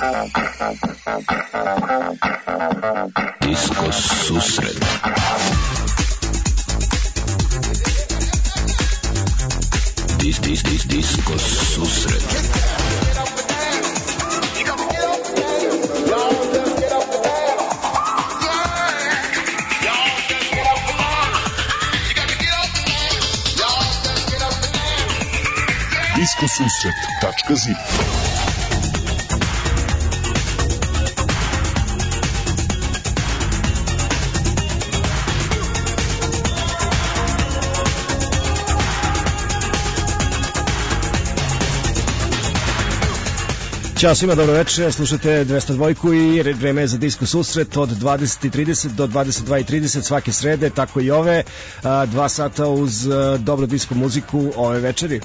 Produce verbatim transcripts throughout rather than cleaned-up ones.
Disko susret. Dis, dis, dis, disko susret. disko susret tačka zi. Ćao svima, dobro večer, slušate dvesta dva i vreme je za disko susret od dvadeset i trideset do dvadeset dva i trideset svake srede, tako i ove, dva sata uz dobru disko muziku ove večeri.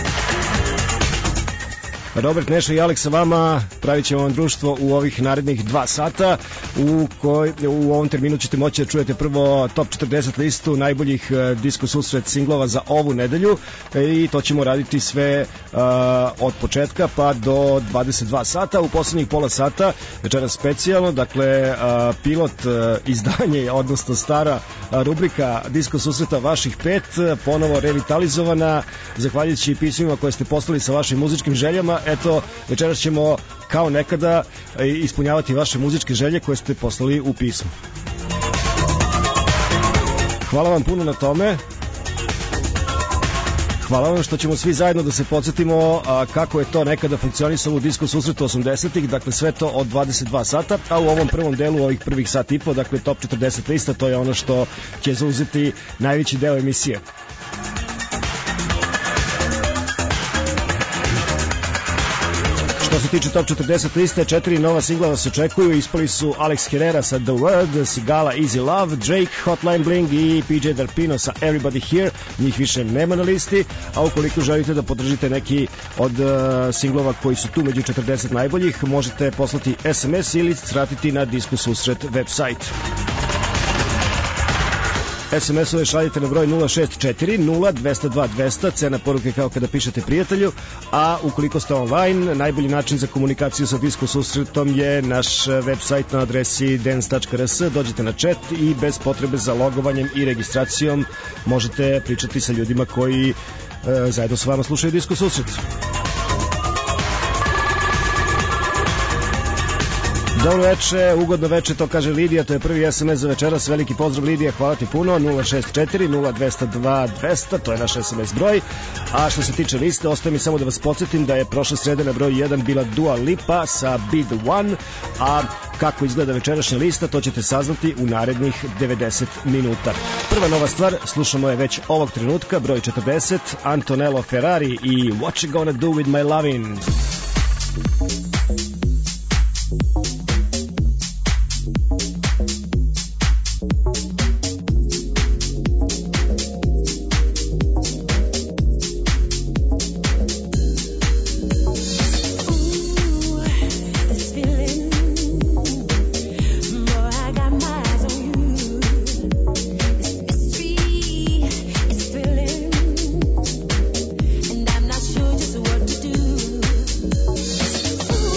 Robert, Neša i Aleks sa vama, pravit ćemo vam društvo u ovih narednih dva sata u, koj, u ovom terminu ćete moći da čujete prvo top četrdeset listu najboljih uh, disko susret singlova za ovu nedelju i to ćemo raditi sve uh, od početka pa do dvadeset dva sata. U poslednjih pola sata večeras specijalno, dakle uh, pilot uh, izdanje, odnosno stara uh, rubrika disko susreta vaših pet, ponovo revitalizovana zahvaljujući pismima koje ste poslali sa vašim muzičkim željama. Eto, večeras ćemo kao nekada ispunjavati vaše muzičke želje koje ste poslali u pismu. Hvala vam puno na tome. Hvala vam što ćemo svi zajedno da se podsjetimo a, kako je to nekada funkcionisalo u disko susretu osamdesetih, dakle sve to od dvadeset dva sata, a u ovom prvom delu ovih prvih sat i po, dakle top četrdeset lista, to je ono što će zauzeti najveći deo emisije. Što se tiče top četrdeset liste, četiri nova singla vas očekuju. Ispali su Alex Herrera sa The Word, Sigala Easy Love, Drake Hotline Bling i P J Darpino sa Everybody Here. Njih više nema na listi, a ukoliko želite da podržite neki od uh, singlova koji su tu među četrdeset najboljih, možete poslati es em es ili sratiti na Disko susret website. es em es-ove šaljite na broj nula šest četiri nula dva nula dva dva nula, cena poruke kao kada pišete prijatelju, a ukoliko ste online, najbolji način za komunikaciju sa disko susretom je naš website na adresi dance tačka r s, dođete na chat i bez potrebe za logovanjem i registracijom možete pričati sa ljudima koji e, zajedno s vama slušaju disko susret. Dobro veče, ugodno veče, to kaže Lidija, to je prvi es em es za večeras, veliki pozdrav Lidija, hvala ti puno, nula šest četiri nula dva nula dva dva nula, to je naš es em es broj. A što se tiče liste, ostaje mi samo da vas podsjetim da je prošle srede na broj jedan bila Dua Lipa sa Be The One, a kako izgleda večerašnja lista, to ćete saznati u narednih devedeset minuta. Prva nova stvar, slušamo je već ovog trenutka, broj četrdeset, Antonello Ferrari i What You Gonna Do With My Lovin'. Ooh.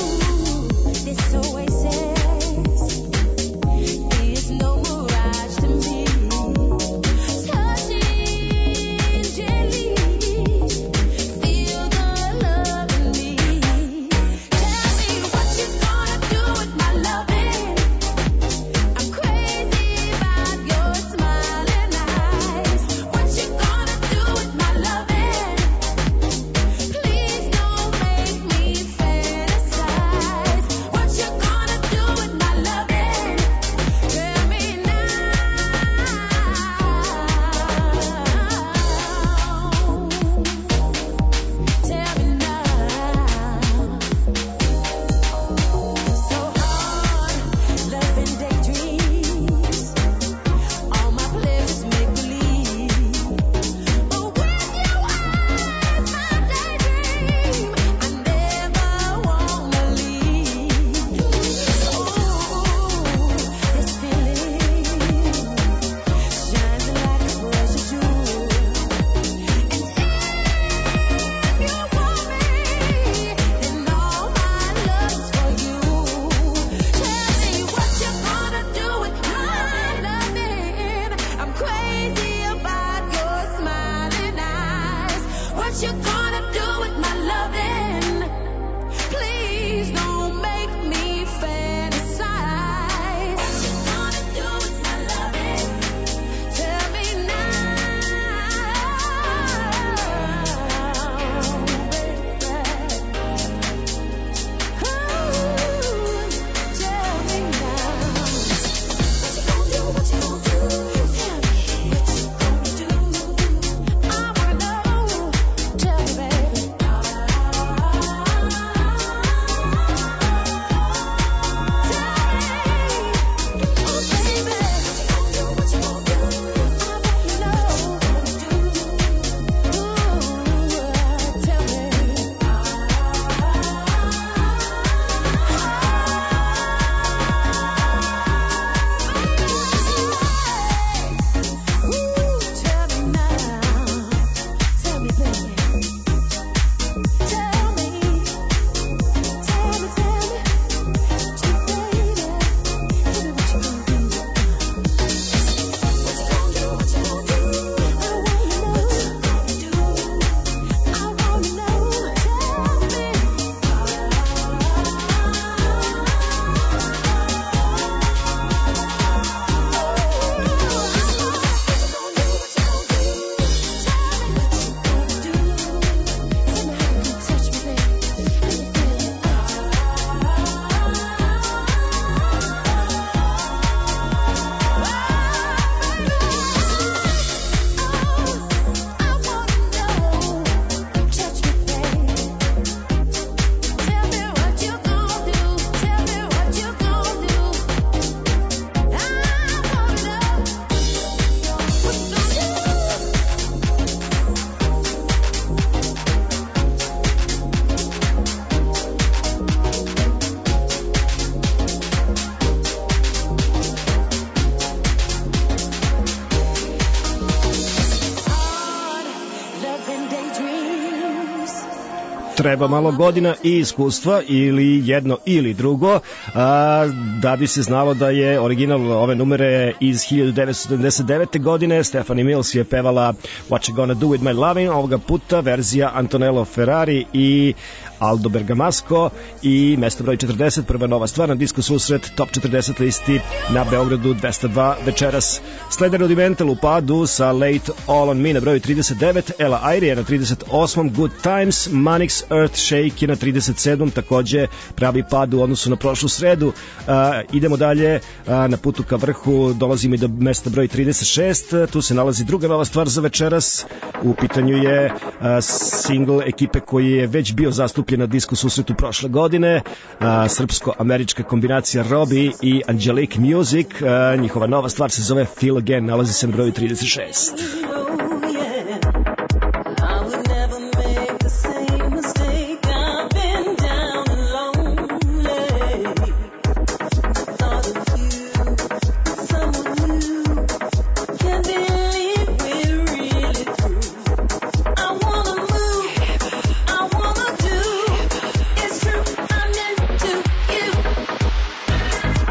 treba malo godina i iskustva ili jedno ili drugo a, da bi se znalo da je original ove numere iz hiljadu devetsto sedamdeset devete. godine. Stephanie Mills je pevala What You Gonna Do With My Lovin', ovoga puta verzija Antonello Ferrari i Aldo Bergamasco i mesto broj četrdeset, prva nova stvar na Disco Susret Top četrdeset listi na Beogradu dvesta dva večeras. Slede Rudimental u padu sa Late All On Me na broju trideset devet, Ella Airy je na trideset osmom, Good Times, Manix Earth Shake je na trideset sedmom, takođe pravi pad u odnosu na prošlu sredu. Uh, idemo dalje, uh, na putu ka vrhu dolazimo i do mesta broj trideset šest, tu se nalazi druga nova stvar za večeras. U pitanju je uh, single ekipe koji je već bio zastupljen na Disco Susretu prošle godine, a, srpsko-američka kombinacija Robbie i Angelique Music. A, njihova nova stvar se zove Feel Again, nalazi se na broju trideset šest.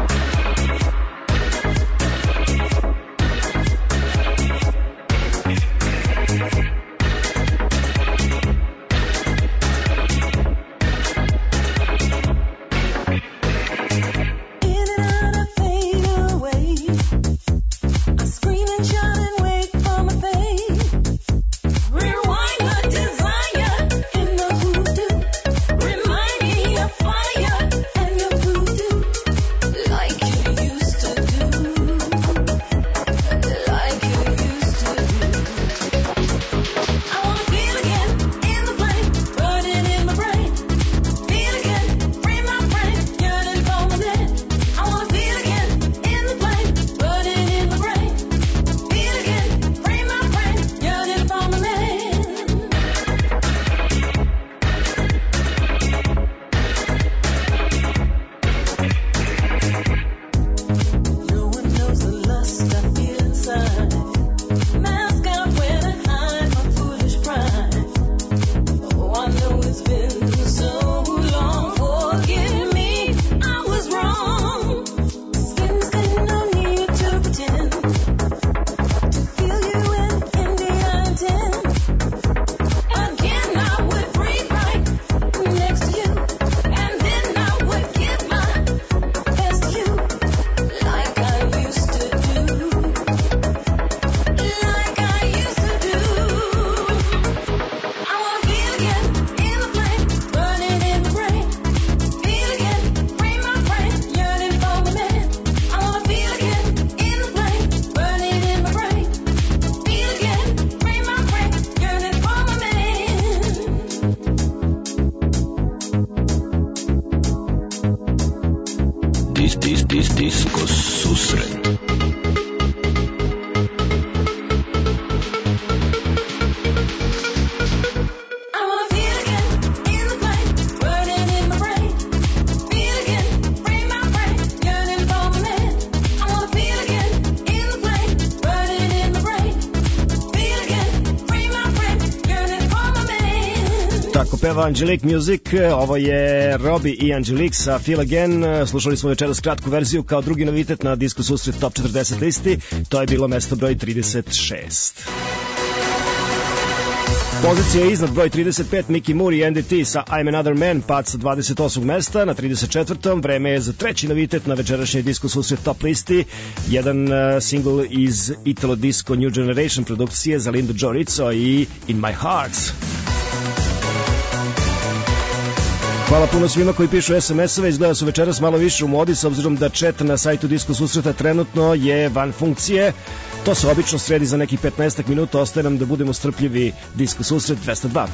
Yeah. Tako peva Angelique Music, ovo je Robbie i Angelique sa Feel Again. Slušali smo večeras kratku verziju kao drugi novitet na Disco Susret Top četrdeset listi. To je bilo mesto broj trideset šest. Pozicija je iznad broj trideset pet, Mickey Moore i Andy T sa I'm Another Man, pad sa dvadeset osmog mesta na trideset četvrtom. Vreme je za treći novitet na večerašnjoj Disco Susret Top listi. Jedan uh, single iz Italo Disco New Generation produkcije za Lindu Joe Rizzo i In My Heart. Hvala puno svima koji pišu es em es-ove, izgleda su večeras malo više u modi s obzirom da chat na sajtu Disco Susreta trenutno je van funkcije. To se obično sredi za nekih petnaest minuta, ostaje nam da budemo strpljivi. Disco Susret dvesta dva.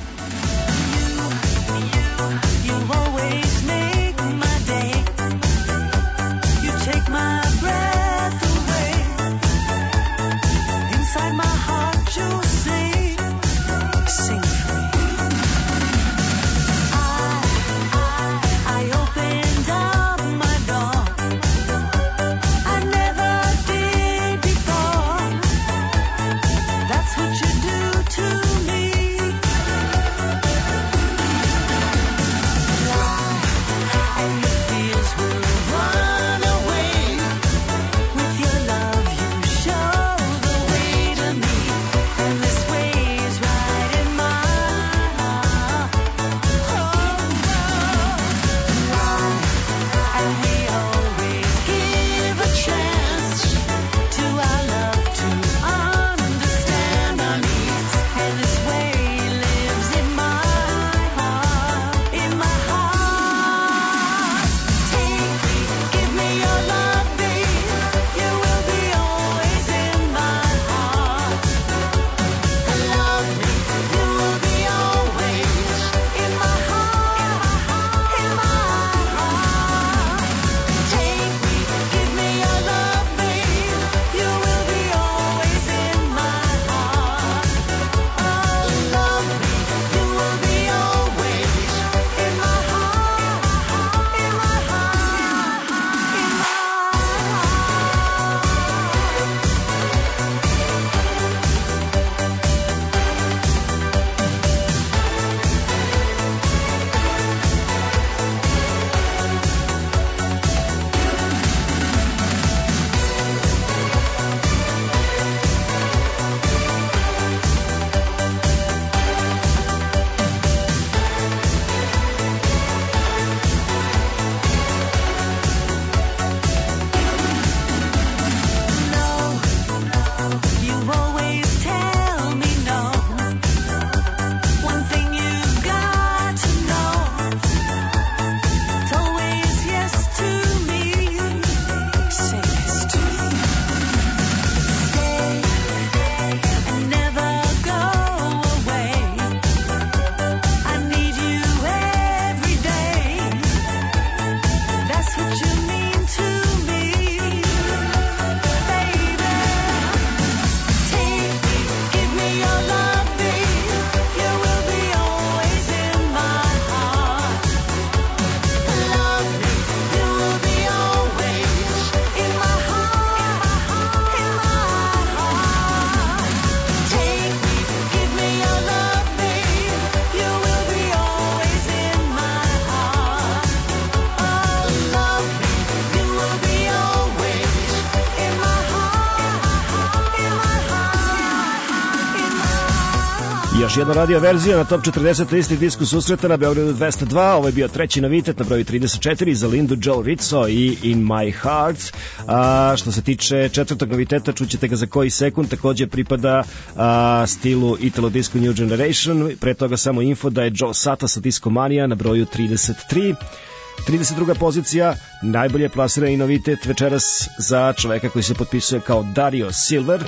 Još jedna radio verzija na Top četrdeset listi Disco Susreta na Beogradu dvesta dva. Ovo je bio treći novitet na broju trideset četiri za Lindu Joe Rizzo i In My Heart. A, što se tiče četvrtog noviteta, čućete ga za koji sekund, takođe pripada a, stilu Italo Disco New Generation. Pre toga samo info da je Joe Sata sa Disco Mania na broju trideset tri. trideset druga pozicija, najbolje plasirani novitet večeras za čoveka koji se potpisuje kao Dario Silver.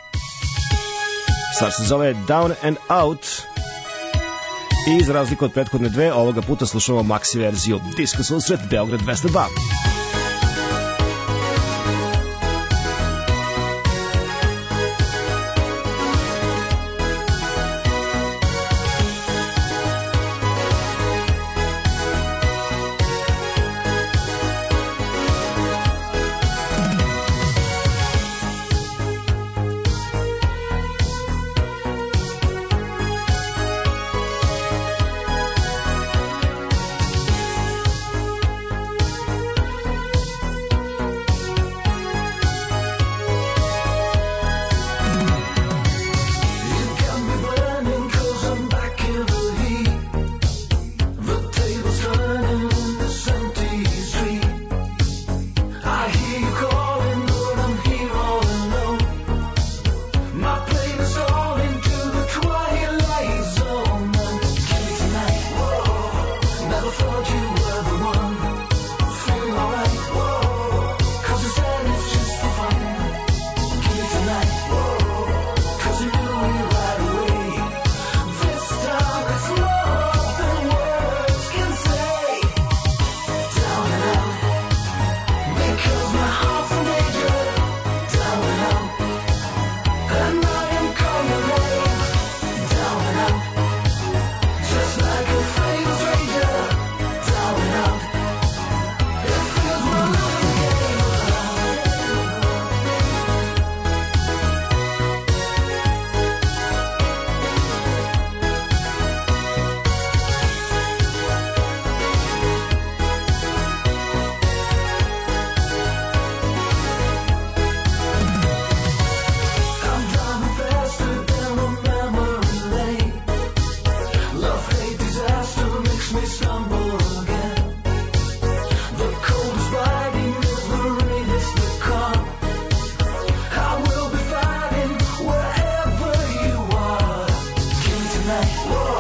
Stvar se zove Down and Out i za razliku od prethodne dve, ovoga puta slušamo maxi verziju Disco Susret Beograd dvesta dva.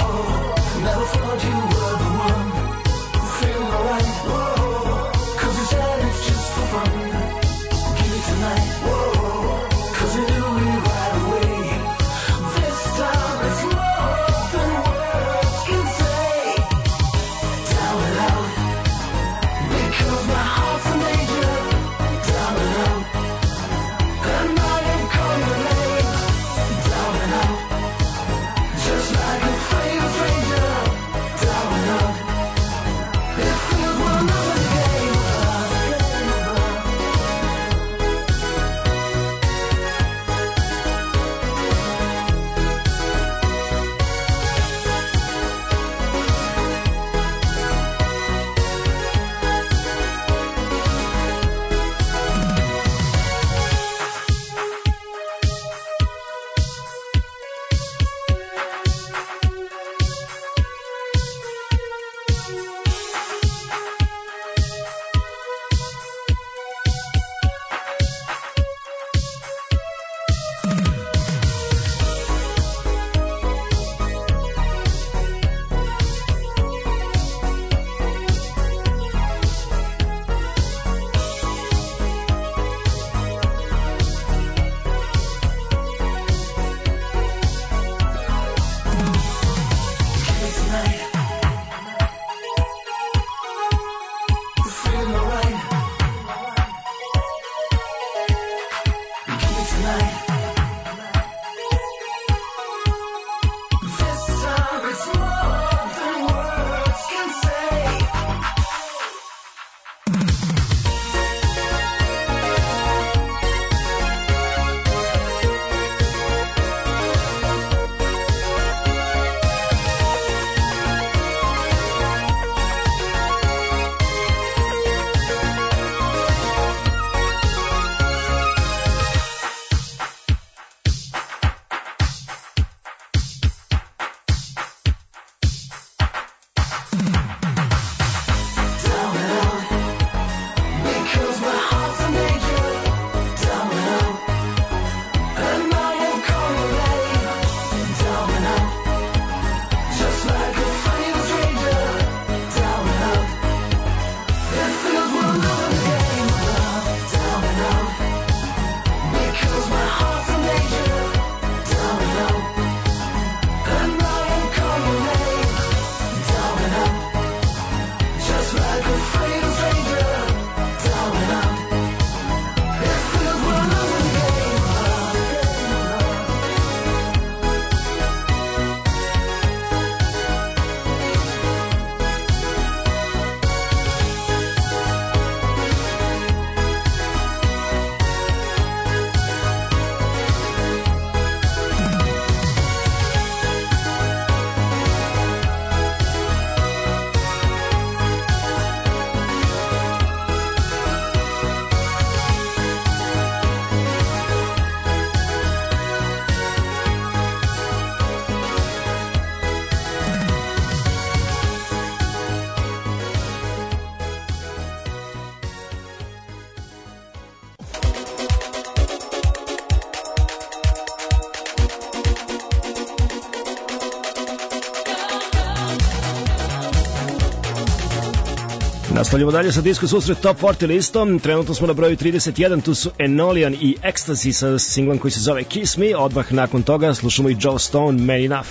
Nastavljamo dalje sa Disco Susret Top četrdeset listom. Trenutno smo na broju trideset jedan, tu su Enolian i Ecstasy sa singlom koji se zove Kiss Me. Odmah nakon toga slušamo i Joe Stone, Man Enough.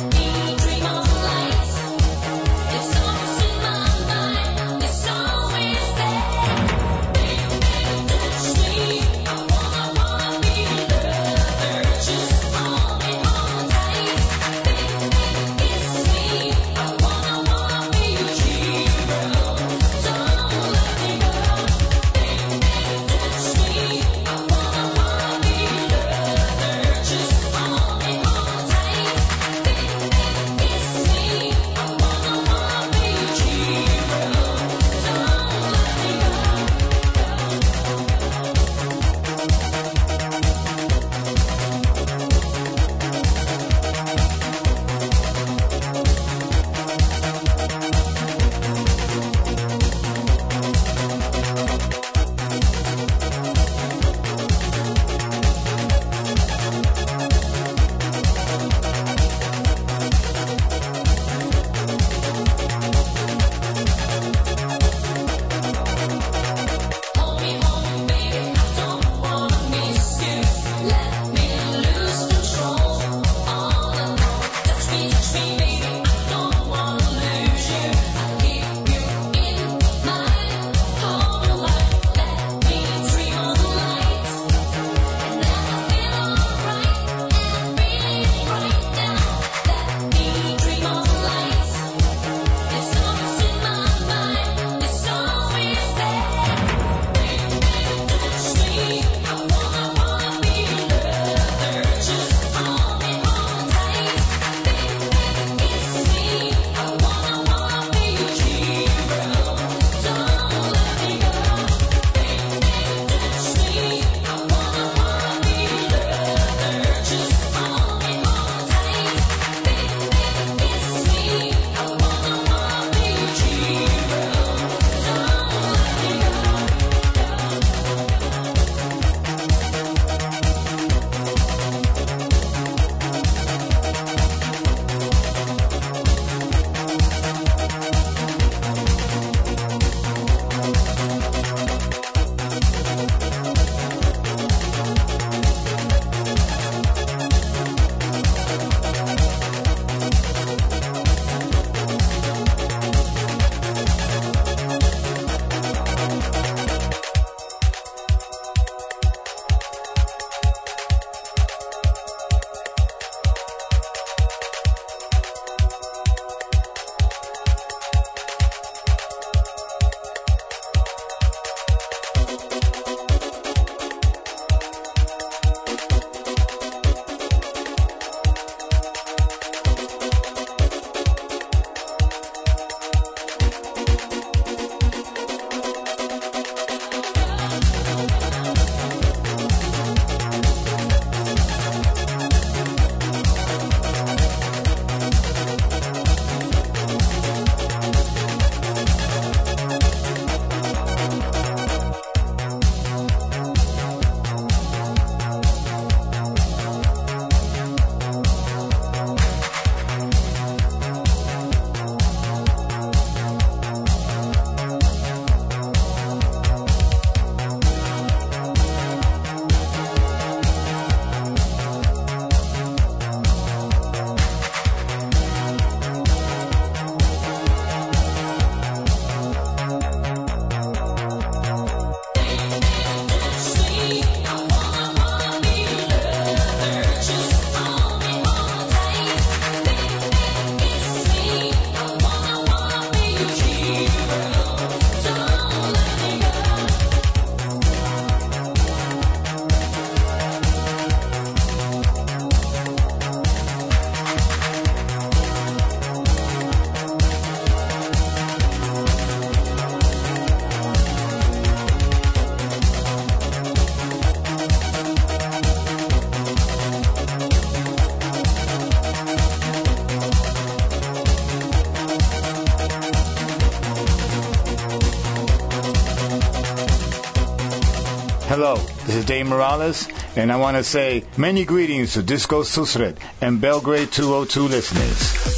It's always in my mind. It's always Hello, this is Dave Morales, and I want to say many greetings to Disco Susret and Belgrade two oh two listeners.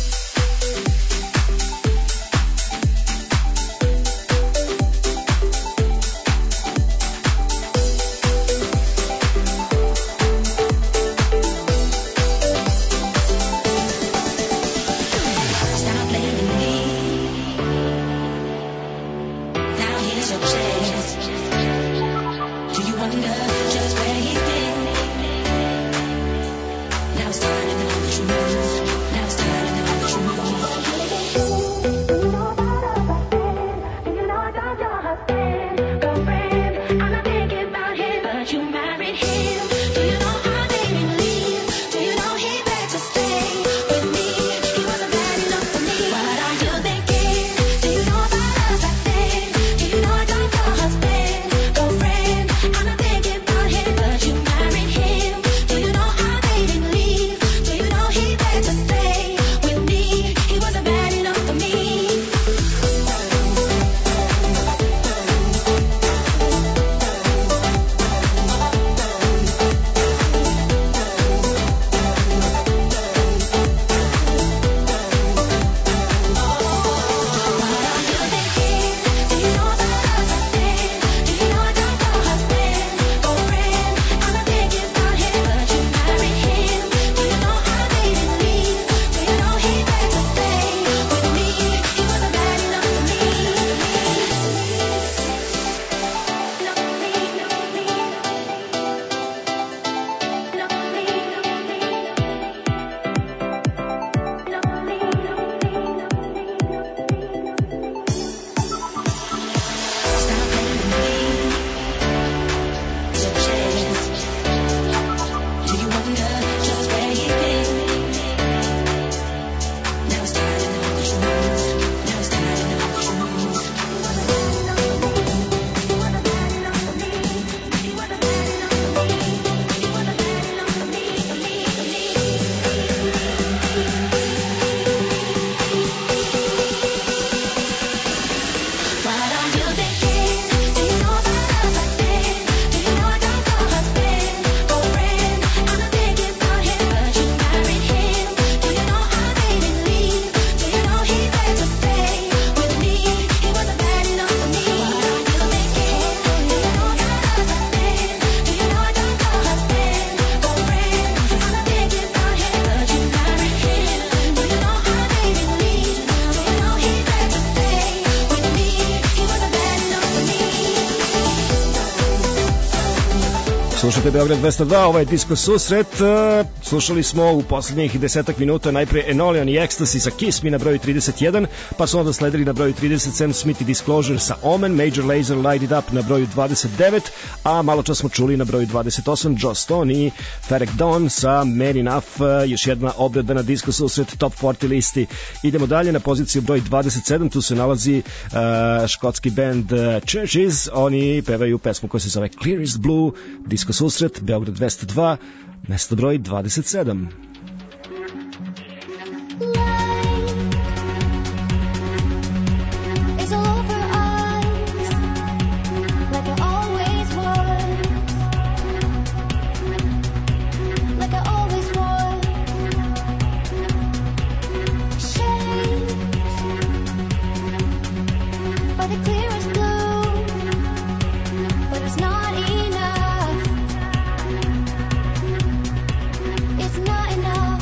Slušajte Beograd dvesta dva, ovo je Disco Susret. Slušali smo u posljednjih desetak minuta najpre Enolian i Ecstasy sa Kiss Me na broju trideset jedan, pa su onda sledili na broju trideset sedam Smith i Disclosure sa Omen, Major Lazer Light It Up na broju dvadeset devet, a malo čas smo čuli na broju dvadeset osam Joe Stone i Ferek Dawn sa Man Enough, još jedna obrada na Disco Susret Top četrdeset listi. Idemo dalje na poziciju broj dvadeset sedam, tu se nalazi uh, škotski band uh, Churches, oni pevaju pesmu koja se zove Clear is Blue. Disco Susret, Beograd dvesta dva, mesto broj dvadeset sedam. It's not enough.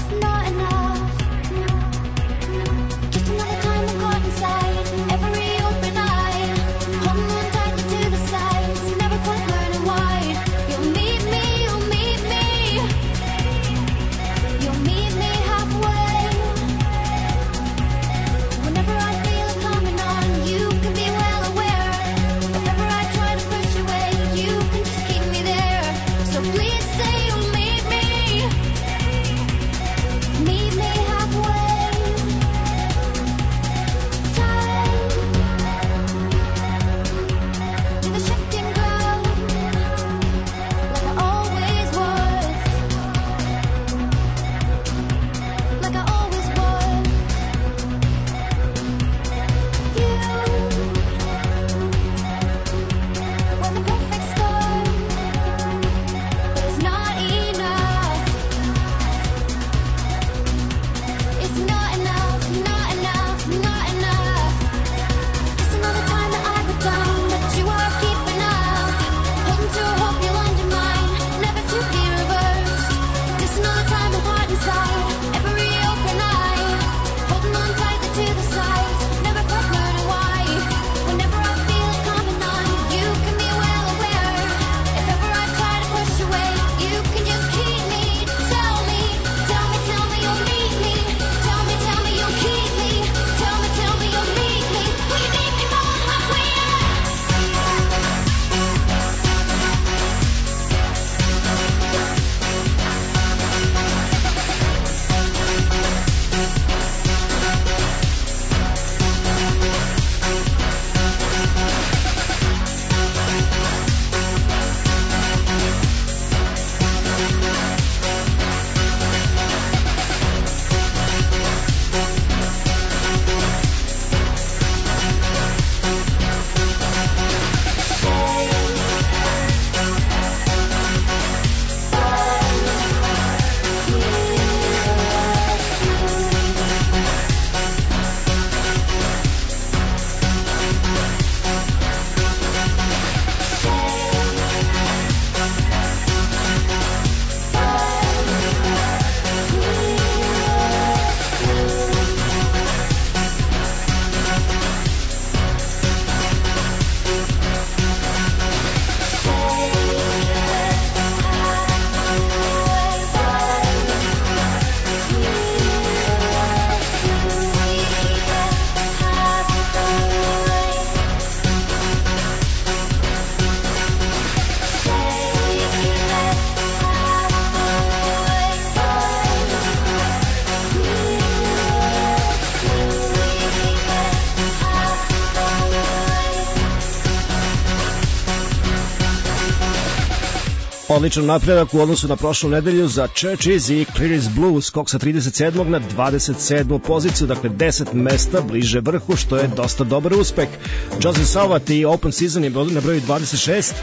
Odličan napredak u odnosu na prošlu nedelju za Churches i Clear is Blue, skok sa trideset sedmog na dvadeset sedmu poziciju, dakle deset mesta bliže vrhu, što je dosta dobar uspeh. Joseph Salvat i Open Season je na broju dvadeset šest.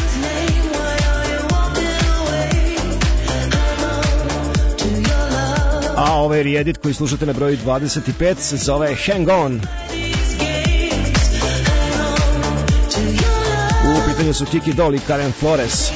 A ovaj re-edit koji slušate na broju dvadeset pet se zove Hang On. U pitanju su Kiki Doll i Karen Flores.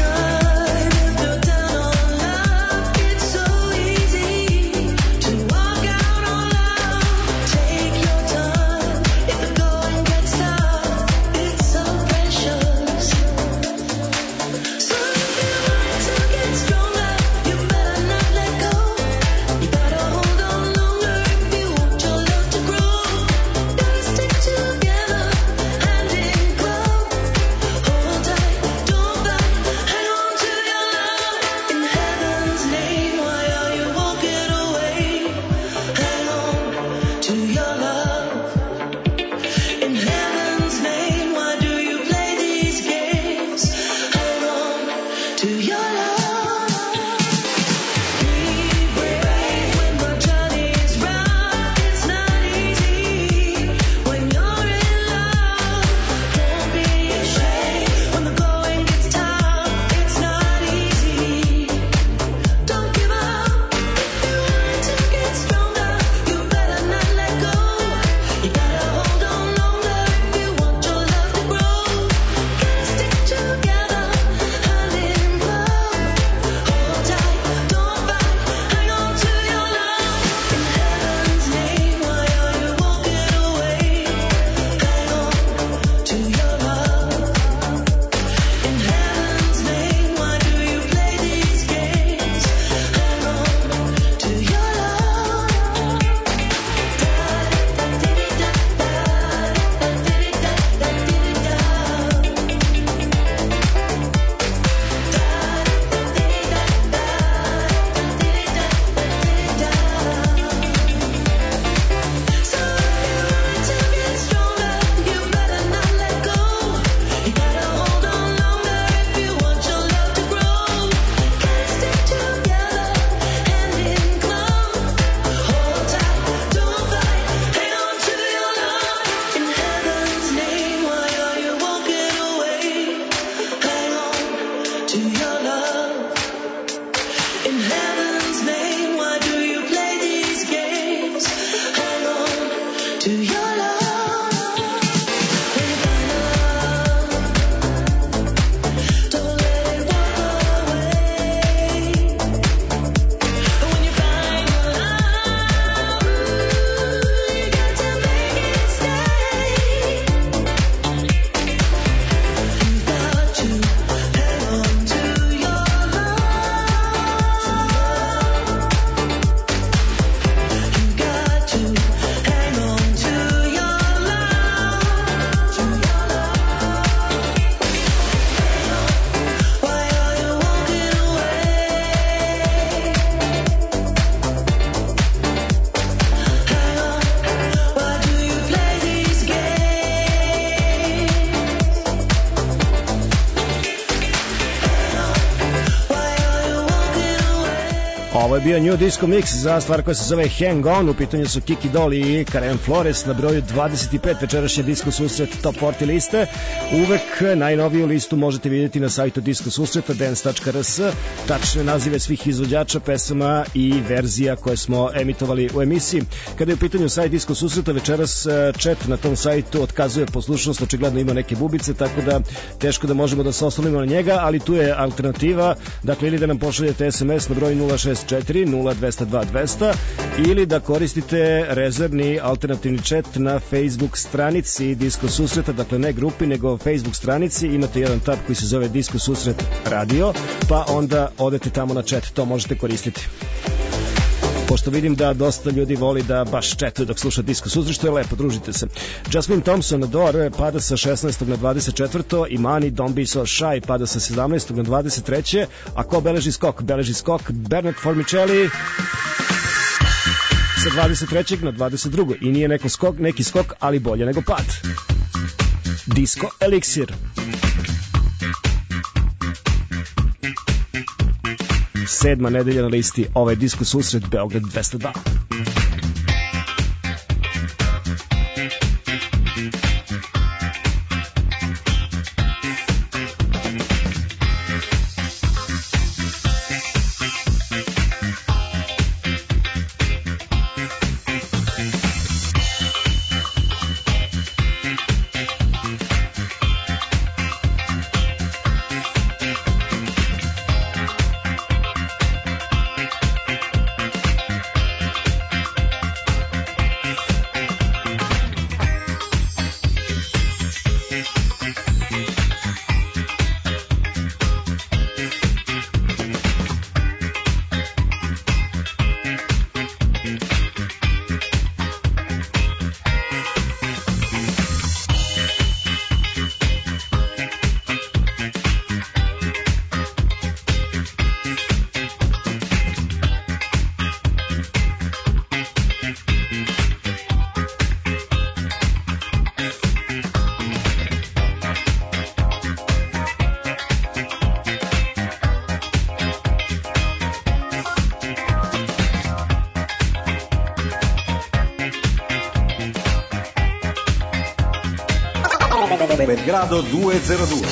Ovo je bio New Disco Mix za stvar koja se zove Hang On. U pitanju su Kiki Doll i Karen Flores na broju dvadeset pet večerašnje Disco Susret Top četrdeset liste. Uvek najnoviju listu možete vidjeti na sajtu Disco Susreta dance tačka r s, tačne nazive svih izvođača, pesama i verzija koje smo emitovali u emisiji. Kada je u pitanju sajt Disco Susreta, večeras chat na tom sajtu otkazuje poslušnost, očigledno ima neke bubice, tako da teško da možemo da se oslonimo na njega, ali tu je alternativa, dakle ili da nam pošaljete es em es na broj nula šest četiri nula dva nula dva dvesta ili da koristite rezervni alternativni chat na Facebook stranici Disco Susreta, dakle ne grupi nego Facebook stranici, imate jedan tab koji se zove Disco Susret Radio, pa onda odete tamo na chat, to možete koristiti. Pošto vidim da dosta ljudi voli da baš četuje dok sluša Disco Susret, što je lepo, družite se. Jasmine Thompson na Door pada sa šesnaestog na dvadeset četvrto i Mani Don't Be So Shy pada sa sedamnaestog na dvadeset treće A ko beleži skok? Beleži skok Bernard Formicelli sa dvadeset trećeg na dvadeset drugo I nije neko skok, neki skok, ali bolje nego pad. Disco Elixir. sedma nedelja na listi. Ovo je Disko susret Beograd dvesta dva. Belgrado duecentodue.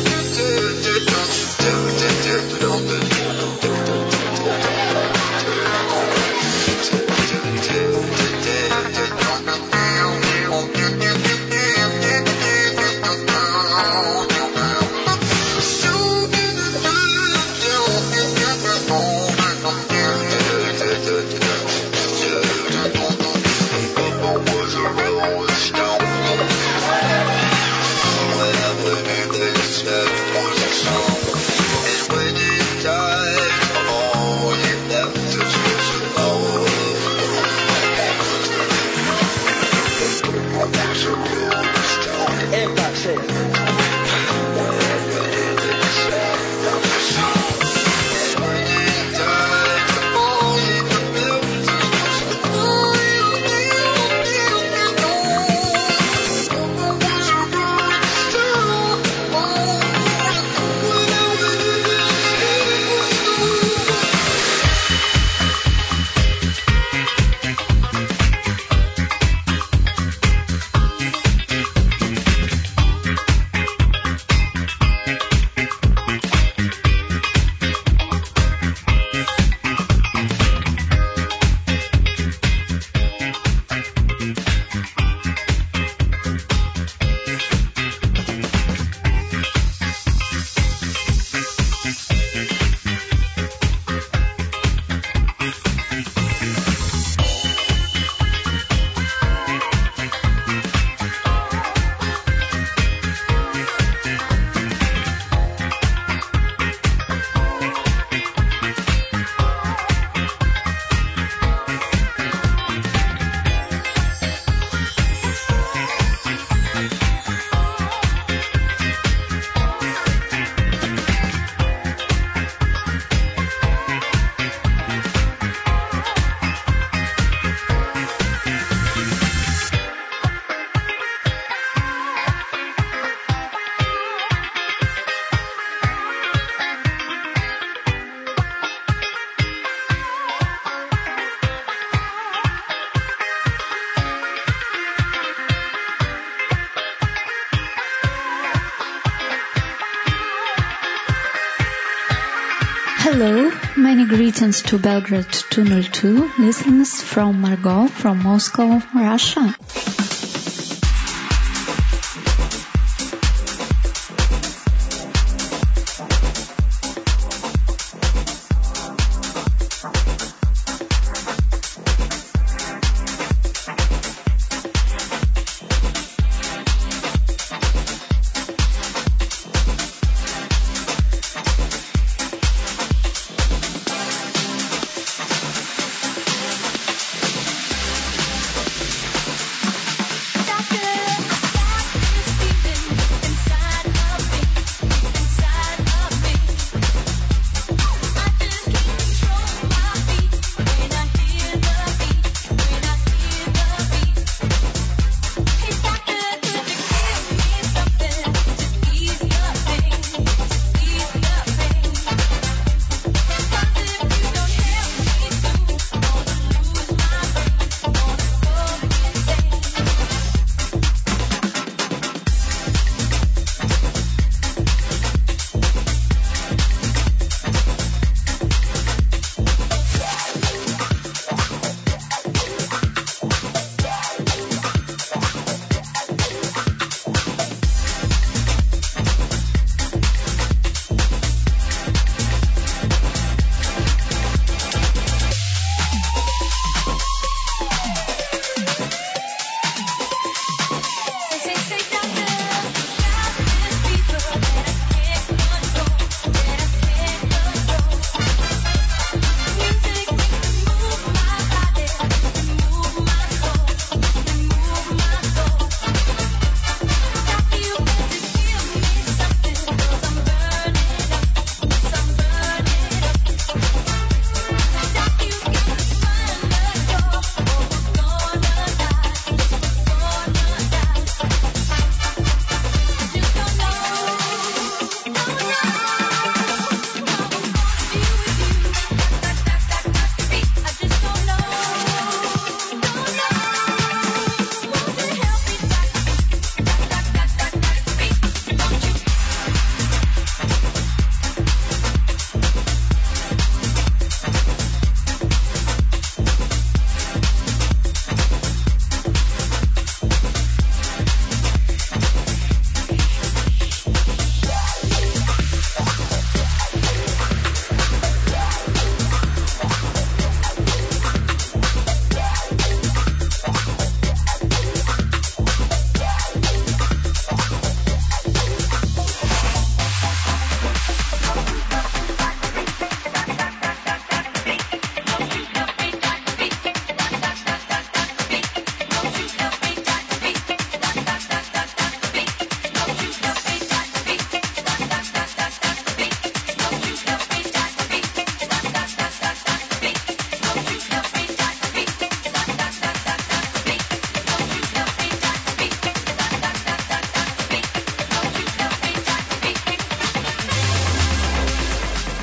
Hello, many greetings to Belgrade two oh two listeners from Margot from Moscow, Russia.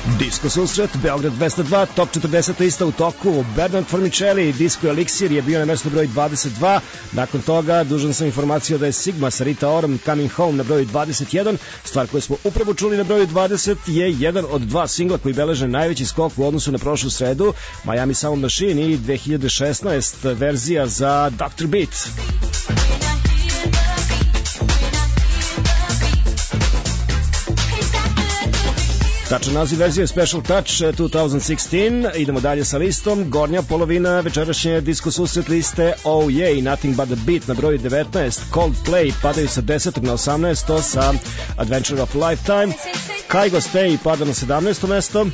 Disco susret, Beograd dvesta dva, top četrdeset lista u toku. Bernard Formicelli, Disco Elixir je bio na mesto broj dvadeset dva. Nakon toga dužan sam informaciju da je Sigma sa Rita Oram Coming Home na broju dvadeset jedan. Stvar koju smo upravo čuli na broju dvadeset je jedan od dva singla koji beleže najveći skok u odnosu na prošlu sredu. Miami Sound Machine i dve hiljade šesnaeste verzija za doktor Beat. Tačan naziv verzije Special Touch dve hiljade šesnaeste. Idemo dalje sa listom. Gornja polovina večerašnje disco susret liste Oh Yeah, Nothing But The Beat na broju devetnaest. Coldplay padaju sa desetog na osamnaesto sa Adventure of a Lifetime. Kygo Stay pada na sedamnaesto mesto.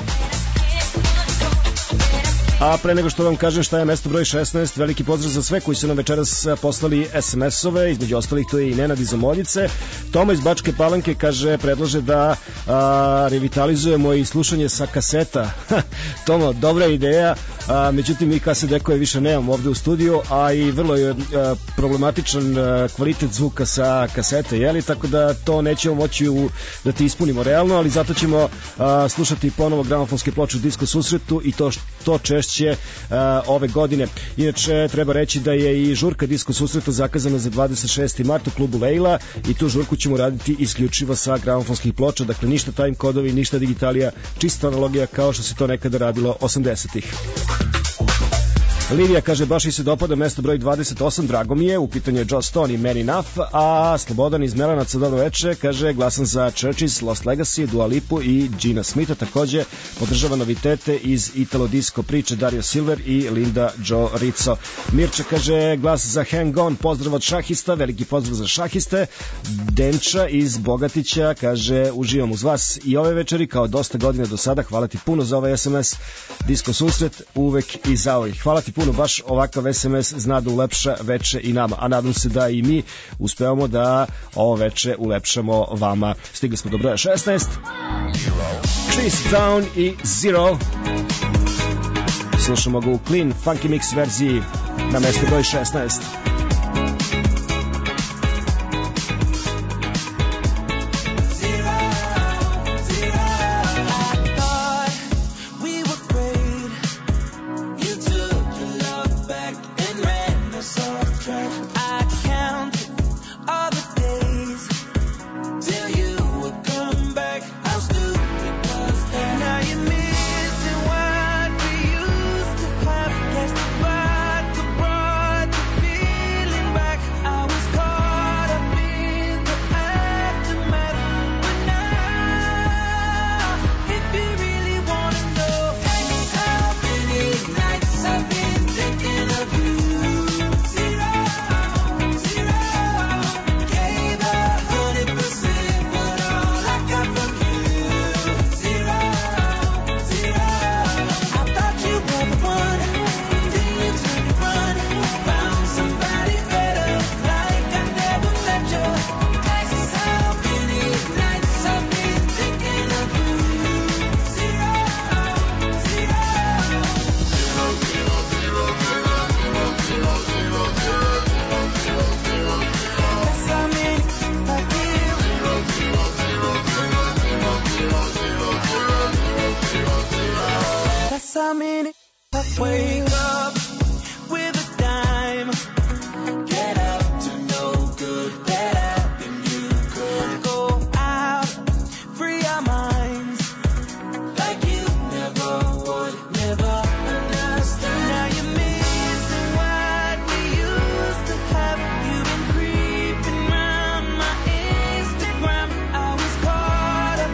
A pre nego što vam kažem šta je mesto broj šesnaest, veliki pozdrav za sve koji su nam večeras poslali es em es-ove, između ostalih to je i Nenad iz Omoljice. Toma iz Bačke Palanke kaže, predlaže da a, revitalizujemo i slušanje sa kaseta. Tomo, dobra ideja, a, međutim mi kasete koje više nemamo ovde u studiju, a i vrlo je a, problematičan a, kvalitet zvuka sa kasete, jeli? Tako da to nećemo moći u, da ti ispunimo realno, ali zato ćemo a, slušati ponovo gramofonske ploče u Disco susretu i to, to češće će uh, ove godine. Inače, treba reći da je i žurka Disco susreta zakazana za dvadeset šesti mart u klubu Leila i tu žurku ćemo raditi isključivo sa gramofonskih ploča, dakle ništa time kodovi, ništa digitalija, čista analogija kao što se to nekada radilo osamdesetih. Livija kaže, baš i se dopada mesto broj dvadeset osam, drago mi je, u pitanju je Joe Stone i Man Enough, a Slobodan iz Melanaca, dobro veče, kaže, glasan za Churches, Lost Legacy, Dua Lipu i Gina Smitha, takođe podržava novitete iz Italo Disco priče Dario Silver i Linda Joe Rizzo. Mirča kaže, glas za Hang On, pozdrav od šahista, veliki pozdrav za šahiste. Denča iz Bogatića kaže, uživam uz vas i ove večeri, kao dosta godina do sada, hvala ti puno za ovaj es em es, Disco susret, uvek i zauvek. Hvala ti puno, baš ovakav es em es zna da ulepša veče i nama, a nadam se da i mi uspevamo da ovo veče ulepšamo vama. Stigli smo do broja šesnaest. Chase Down i Zero. Slušamo ga u clean, funky mix verziji na mesto broj šesnaest.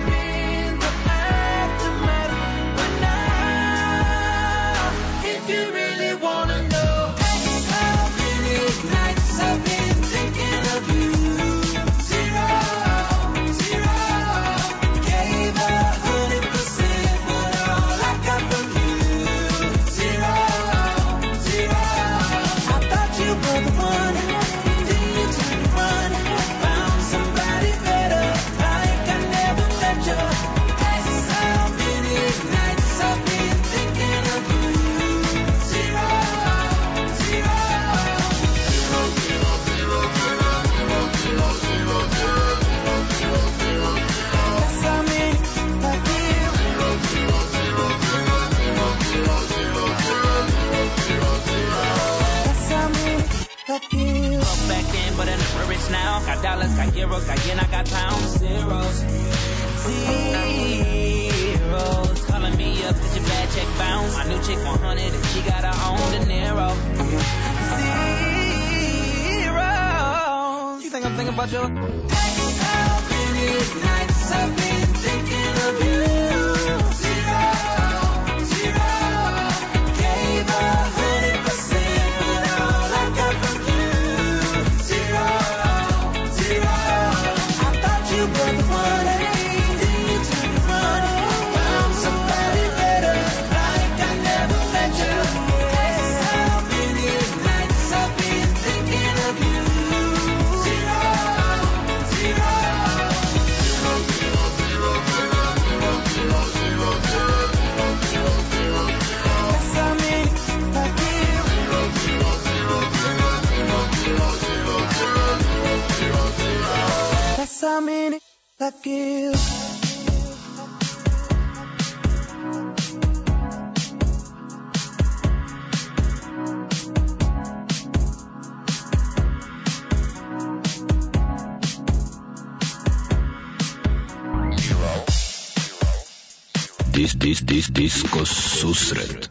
You chick one hundred and she got her own De Niro. Zeros. You think I'm thinking about your... How many nights I've been thinking of you. Zero, zero. Gave a hundred percent, but all I got from you. Zero, zero. I thought you were the one, then you took me running. Found somebody better, like I never met you. How many nights I've been thinking of you. Zero, zero. That's how many I give. That's how many I give. Dis, dis, dis, disco susret.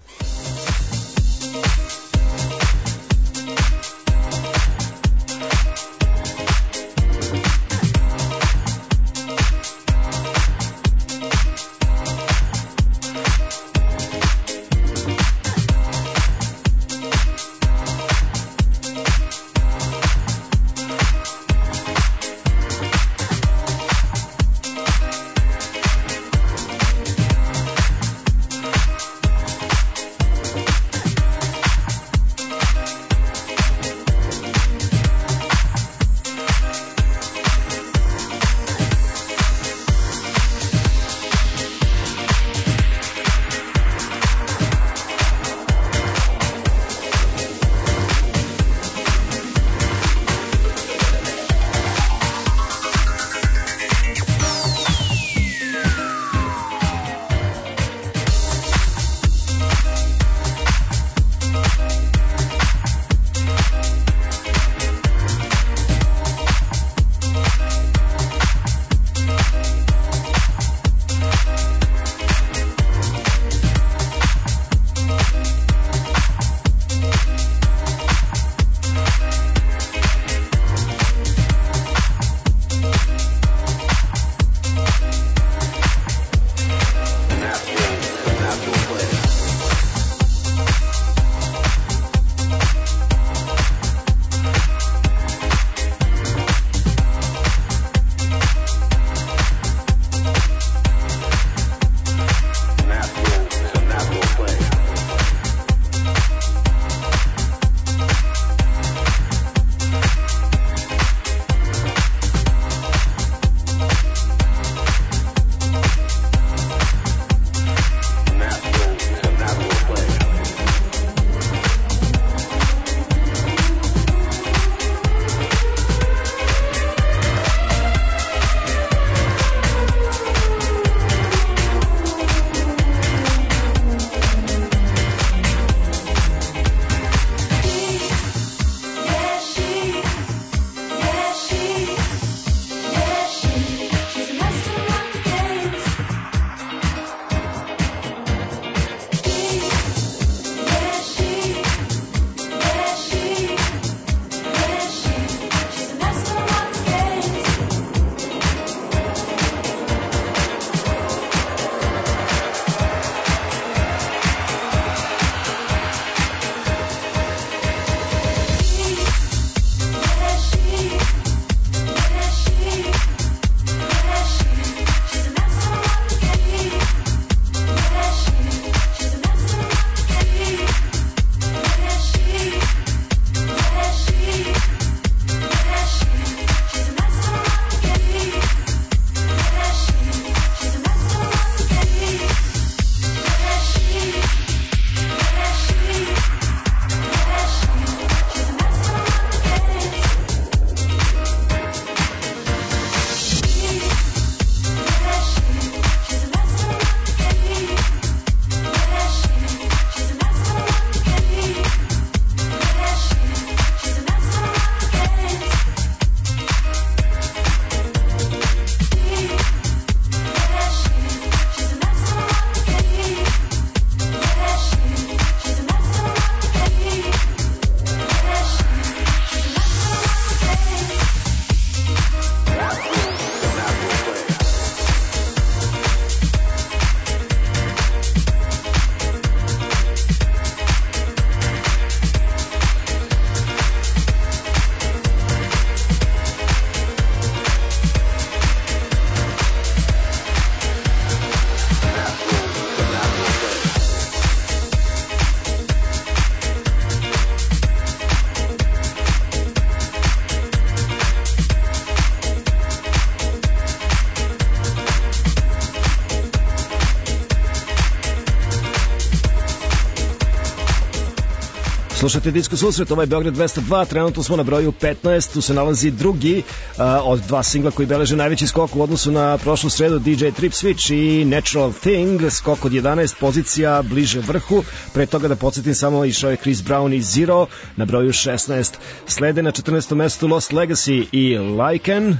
Slušajte Disko susret, ovaj Beograd dvesta dva, trenutno smo na broju petnaest, tu se nalazi drugi uh, od dva singla koji beleže najveći skok u odnosu na prošlu sredu, D J Trip Switch i Natural Thing, skok od jedanaest pozicija bliže vrhu. Pre toga da podsjetim samo, išao je Chris Brown i Zero na broju šesnaest. Slede na četrnaestom mestu Lost Legacy i Lycan.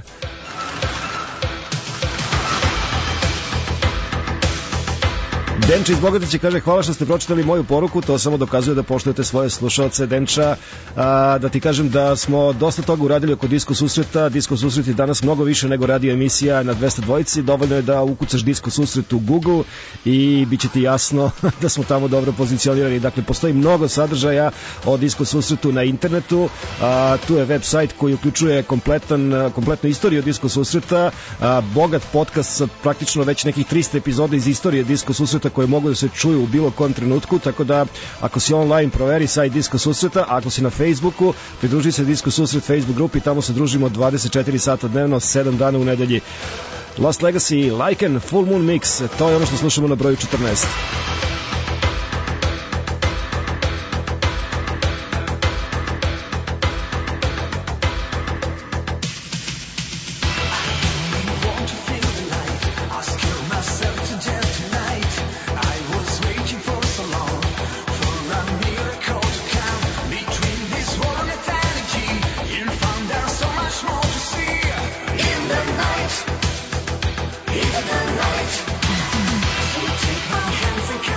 Denča iz Bogatića kaže hvala što ste pročitali moju poruku, to samo dokazuje da poštujete svoje slušalce. Denča, a, da ti kažem da smo dosta toga uradili oko Disko susreta. Disko susret je danas mnogo više nego radio emisija na dvesta dva. Dovoljno je da ukucaš Disko susret u Google i bit će ti jasno da smo tamo dobro pozicionirani. Dakle, postoji mnogo sadržaja o Disko susretu na internetu. A, tu je website koji uključuje kompletan, kompletnu istoriju Disko susreta, a, bogat podcast sa praktično već nekih trista epizoda iz istorije Disko susreta koje mogu da se čuju u bilo kom trenutku, tako da ako si online proveri sajt Disko susreta, ako si na Facebooku pridruži se Disko susret Facebook grupi, tamo se družimo dvadeset četiri sata dnevno, sedam dana u nedelji. Lost Legacy, Lycan, Full Moon Mix, to je ono što slušamo na broju četrnaest. Take my hands and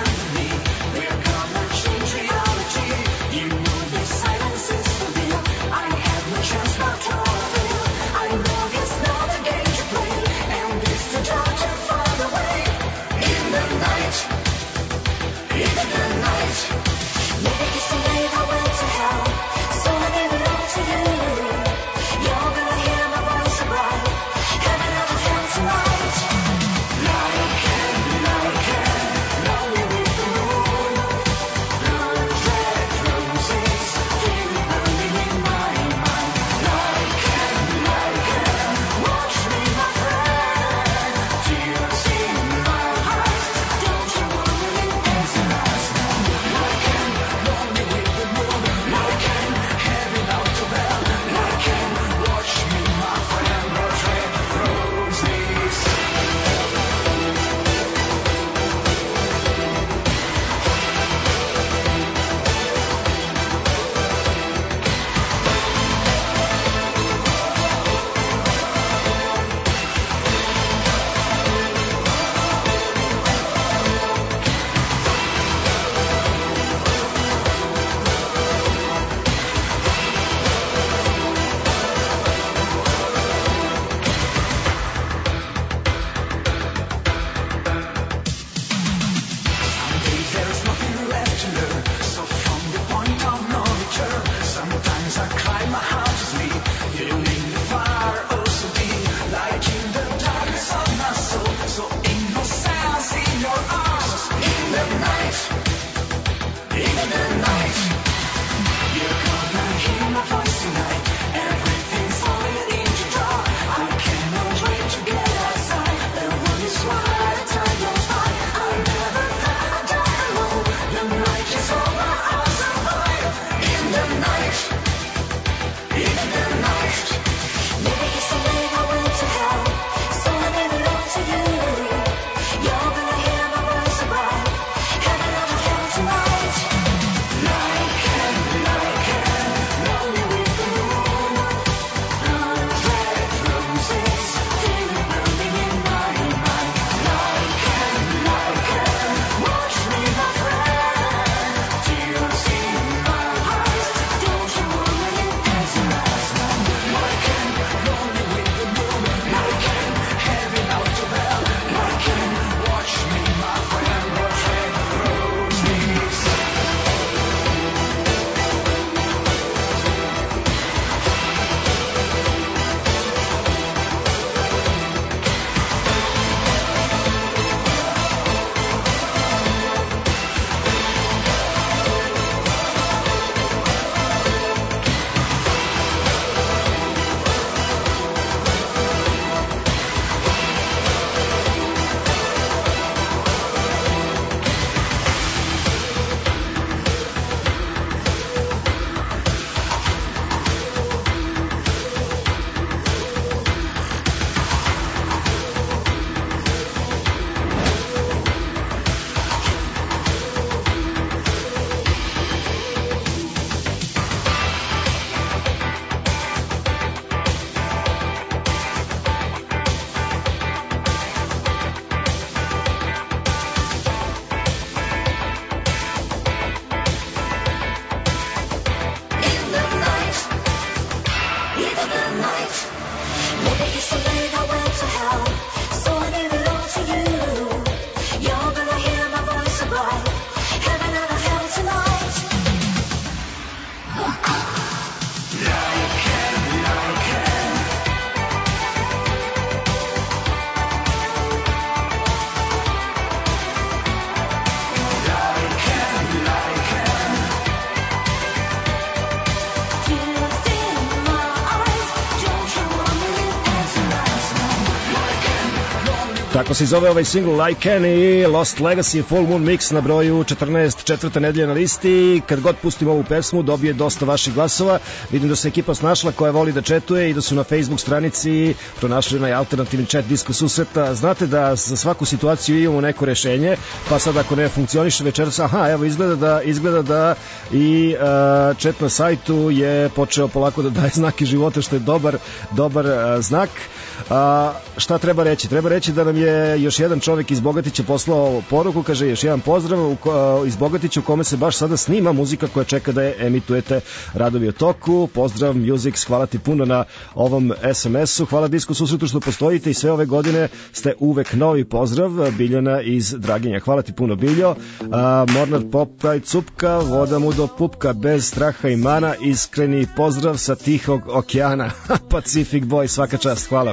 Tako se zove ovaj single Like Can i Lost Legacy Full Moon Mix na broju četrnaest, četvrta nedelja na listi. Kad god pustimo ovu pesmu dobije dosta vaših glasova. Vidim da se ekipa snašla koja voli da četuje i da su na Facebook stranici pronašli onaj alternativni chat Disko susreta. Znate da za svaku situaciju imamo neko rešenje, pa sad ako ne funkcioniše večeras, aha, evo izgleda da, izgleda da i uh, chat na sajtu je počeo polako da daje znake života, što je dobar, dobar uh, znak. A, šta treba reći? Treba reći da nam je još jedan čovjek iz Bogatića poslao poruku, kaže još jedan pozdrav u, a, iz Bogatića u kome se baš sada snima muzika koja čeka da je emitujete. Radovi o toku, pozdrav Music, hvala ti puno na ovom es em esu, hvala Disko susretu što postojite i sve ove godine ste uvek novi. Pozdrav Biljana iz Draginja, hvala ti puno Biljo. A, Mornar Popaj Cupka, voda mu do pupka bez straha i mana, iskreni pozdrav sa Tihog okeana. Pacific Boy, svaka čast, hvala.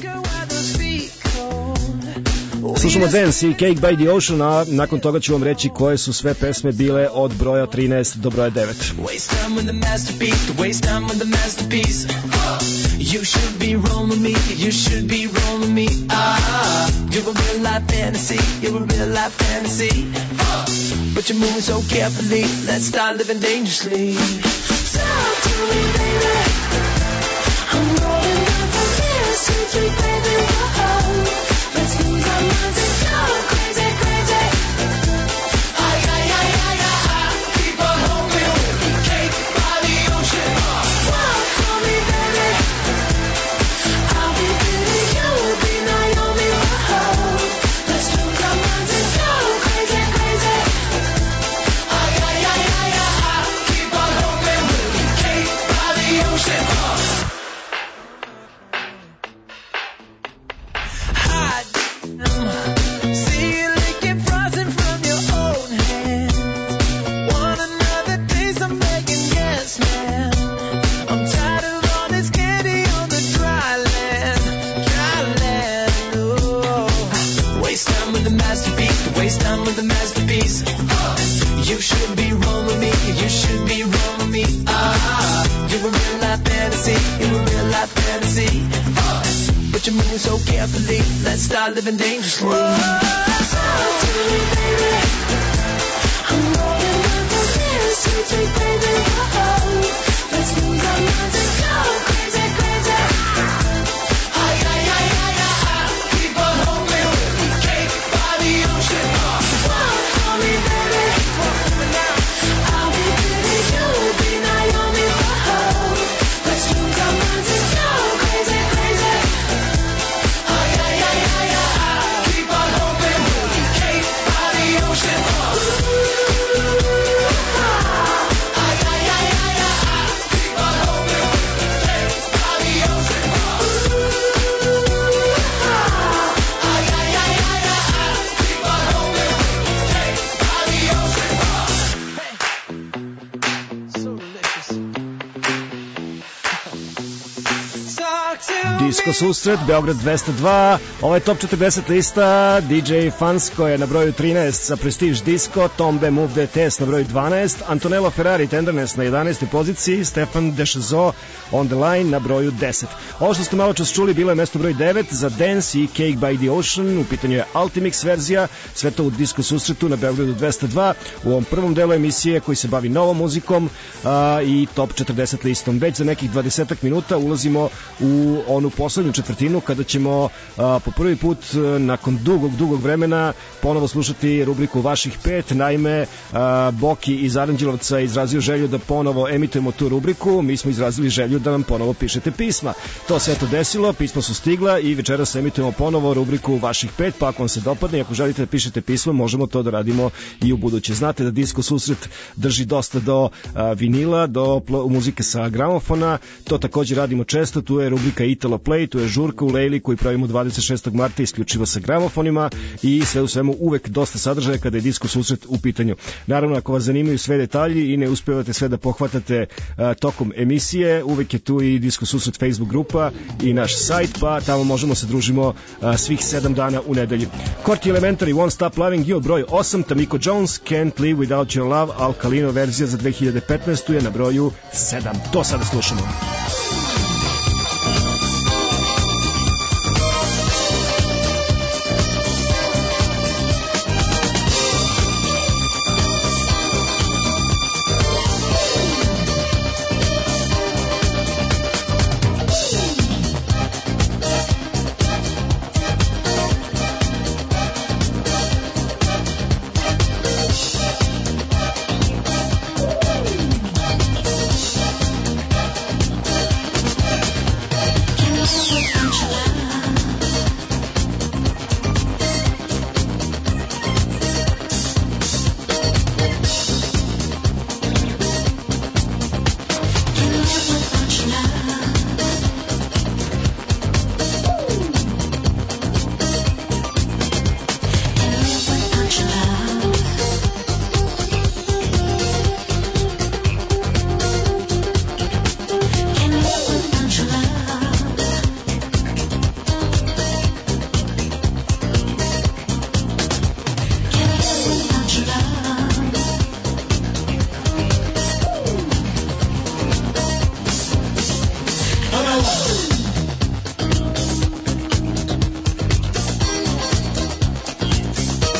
Slušamo Dance i Cake by the Ocean, a nakon toga ću vam reći koje su sve pesme bile od broja trinaest do broja devet. Waste time with the masterpiece, to waste time with the masterpiece. You should be rolling me, you should be rolling me. Ah, you're a real life fantasy, you're a real life fantasy. But you're moving so carefully, let's start living dangerously. Talk to me, baby. I'm rolling up a fantasy tree, baby. Whoa, let's lose our minds and go crazy, crazy. Ay, ay, ay, ay, ay, keep on hoping we'll be cake by the ocean. Walk for me, baby. I'll be Billy, you'll be Naomi. Whoa, let's lose our minds and go crazy, crazy. Ay, ay, ay, ay, ay, keep on hoping we'll be cake by the ocean. See you licking frosting from your own hands. Want another taste? I'm begging, yes, man. I'm tired of all this candy on the dry land, dry land. Oh, waste time with the masterpiece, to waste time with the masterpiece. You should be rolling me, you should be rolling me. Ah, you're a real life fantasy, you're a real life fantasy. But you're moving so carefully, let's start living dangerously. Talk to me, baby. I'm rolling up a fantasy tree, baby. Whoa, let's lose our minds and go crazy, crazy. Ay, ay, ay, ay, ay, keep on hoping we'll be cake by the ocean. Walk for me, baby. I'll be Billy, you'll be Naomi. Whoa, let's lose our minds and go crazy, crazy. Ay, ay, ay, ay, ay, keep on hoping we'll be cake by the ocean. Ay, ay, ay, ay, ay, keep on hoping we'll be cake by the ocean. Ay, ay, ay, ay, ay, keep on hoping we'll be cake by the ocean. So delicious. Talk to Disko susret, Beograd dvesta dva, ovo je top četrdeset lista, D J Fansko je na broju trinaest sa Prestige Disco, Tombe Move the Test na broju dvanaest, Antonello Ferrari Tenderness na jedanaestoj poziciji, Stefan Dechazo On the Line na broju deset. Ovo što ste malo čas čuli bilo je mesto broj devet za Dance i Cake by the Ocean, u pitanju je Ultimix verzija, sve to u Disko susretu na Beogradu dvesta dva, u ovom prvom delu emisije koji se bavi novom muzikom a, i top četrdeset listom. Već za nekih dvadesetak minuta ulazimo u onu poslednju četvrtinu kada ćemo a, po prvi put a, nakon dugog, dugog vremena ponovo slušati rubriku Vaših pet. Naime, a, Boki iz Aranđelovca izrazio želju da ponovo emitujemo tu rubriku, mi smo izrazili želju da nam ponovo pišete pisma. To se eto desilo, pisma su stigla i večeras emitujemo ponovo rubriku Vaših pet, pa ako vam se dopadne i ako želite da pišete pisma, možemo to da radimo i u buduće. Znate da Disko susret drži dosta do a, vinila, do pl- muzike sa gramofona, to također radimo često, tu je rubrika Italo Play, tu je žurka u Lejli koju pravimo dvadeset šestog marta isključivo sa gramofonima i sve u svemu uvek dosta sadržaja kada je Disko susret u pitanju. Naravno, ako vas zanimaju sve detalji i ne uspevate sve da pohvatate a, tokom emisije, uvek je tu i Disko susret Facebook grupa i naš sajt, pa tamo možemo se družimo a, svih sedam dana u nedelji. Corti Elementary, Won't Stop Loving You, broj osam, Tamiko Jones, Can't Live Without Your Love, Alkalino verzija za dve hiljade petnaestu je na broju sedam. To sada slušamo.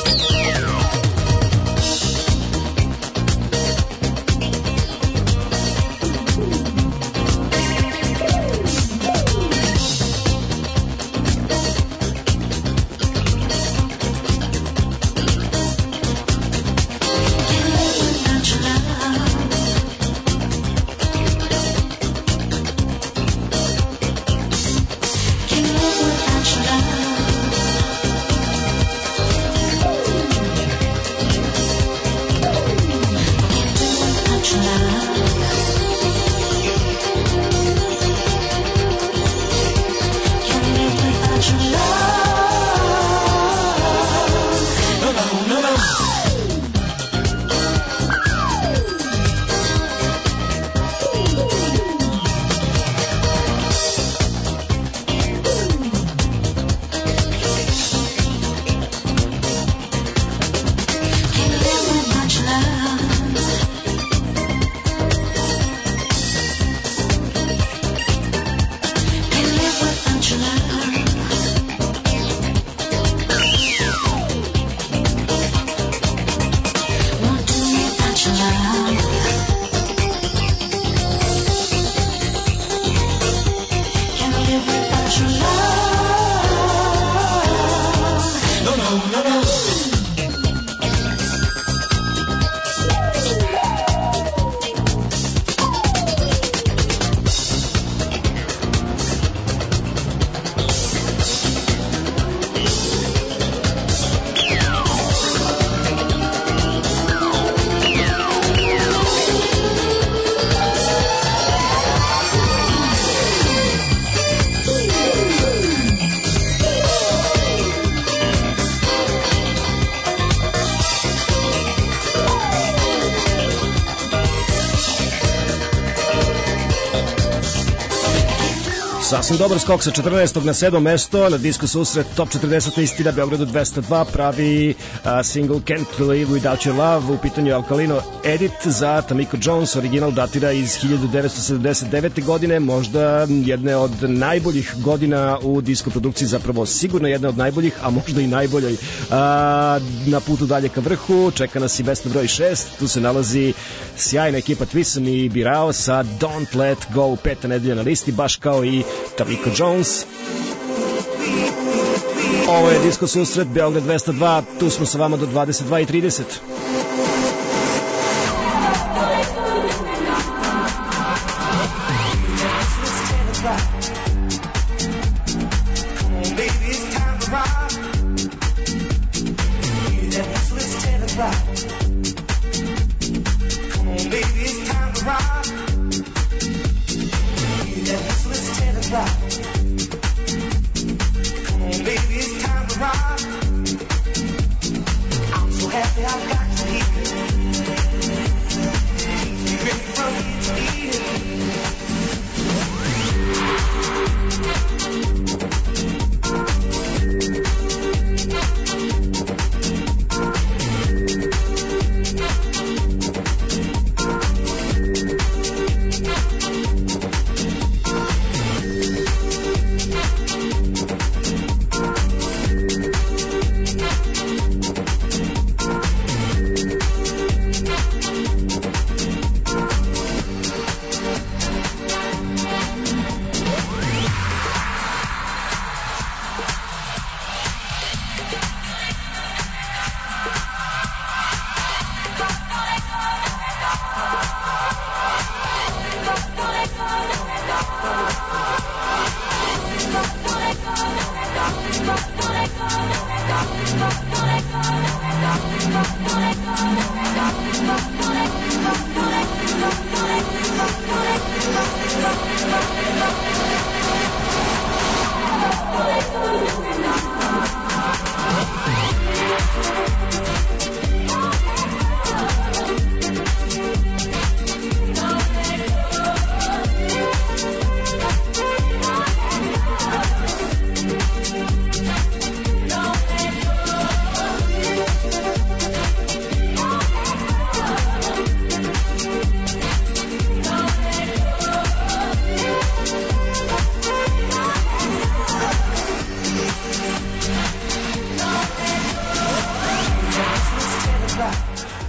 Sasvim dobar skok sa četrnaestog na sedmo mesto na disku susret Top četrdeset listi na Beogradu dvesta dva pravi a, single Can't Believe Without Your Love, u pitanju Alkalino Edit za Tamiko Jones, original datira iz hiljadu devetsto sedamdeset devete. godine, možda jedne od najboljih godina u disko produkciji, zapravo sigurno jedne od najboljih, a možda i najboljoj. A, na putu dalje ka vrhu čeka nas i mesto broj šest, tu se nalazi sjajna ekipa Twissem i Birao sa Don't Let Go, peta nedelja na listi, baš kao i Tamiko Jones. Ovo je disko susret Beograd dvesta dva, tu smo sa vama do dvadeset dva i trideset.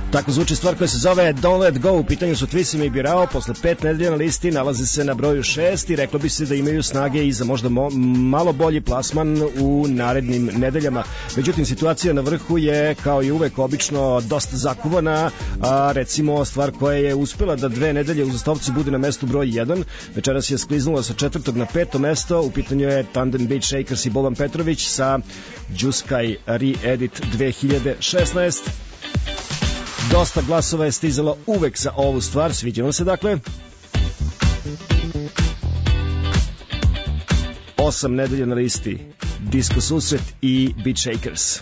Tako zvuči stvar koja se zove Don't Let Go. U pitanju su Twissim i Birao. Posle pet nedelja na listi nalazi se na broju šest i reklo bi se da imaju snage i za možda mo malo bolji plasman u narednim nedeljama. Međutim, situacija na vrhu je kao i uvek obično dosta zakuvana. A, recimo stvar koja je uspela da dve nedelje uzastopci bude na mestu broj jedan. Večeras je skliznula sa četvrtog na peto mesto. U pitanju je Tandem Beat Shakers i Boban Petrović sa Džuskaj Re-Edit dve hiljade šesnaest. Dosta glasova je stizalo uvek za ovu stvar, sviđa vam se dakle. Osam nedelja na listi, Disco Susret i Beat Shakers.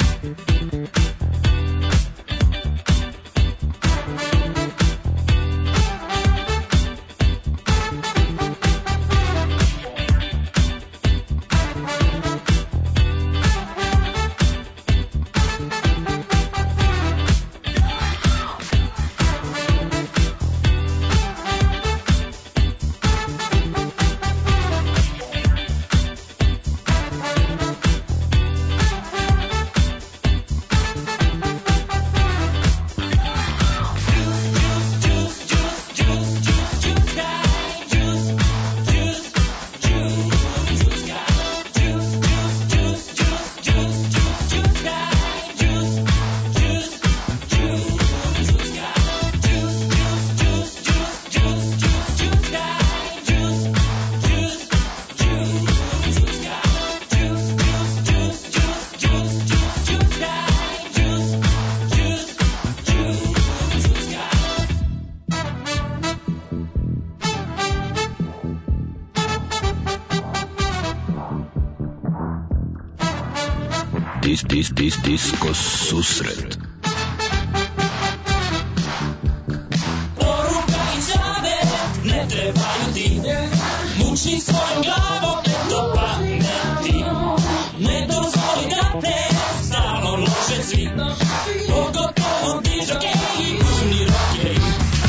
Dis, dis, dis, disco susret. Poruka i savjet ne trebaju ti. Muči svojom glavom, to pameti. Ne dozvoli da te stalno lože svi. Pogotovo dižokeji i puni rokeji.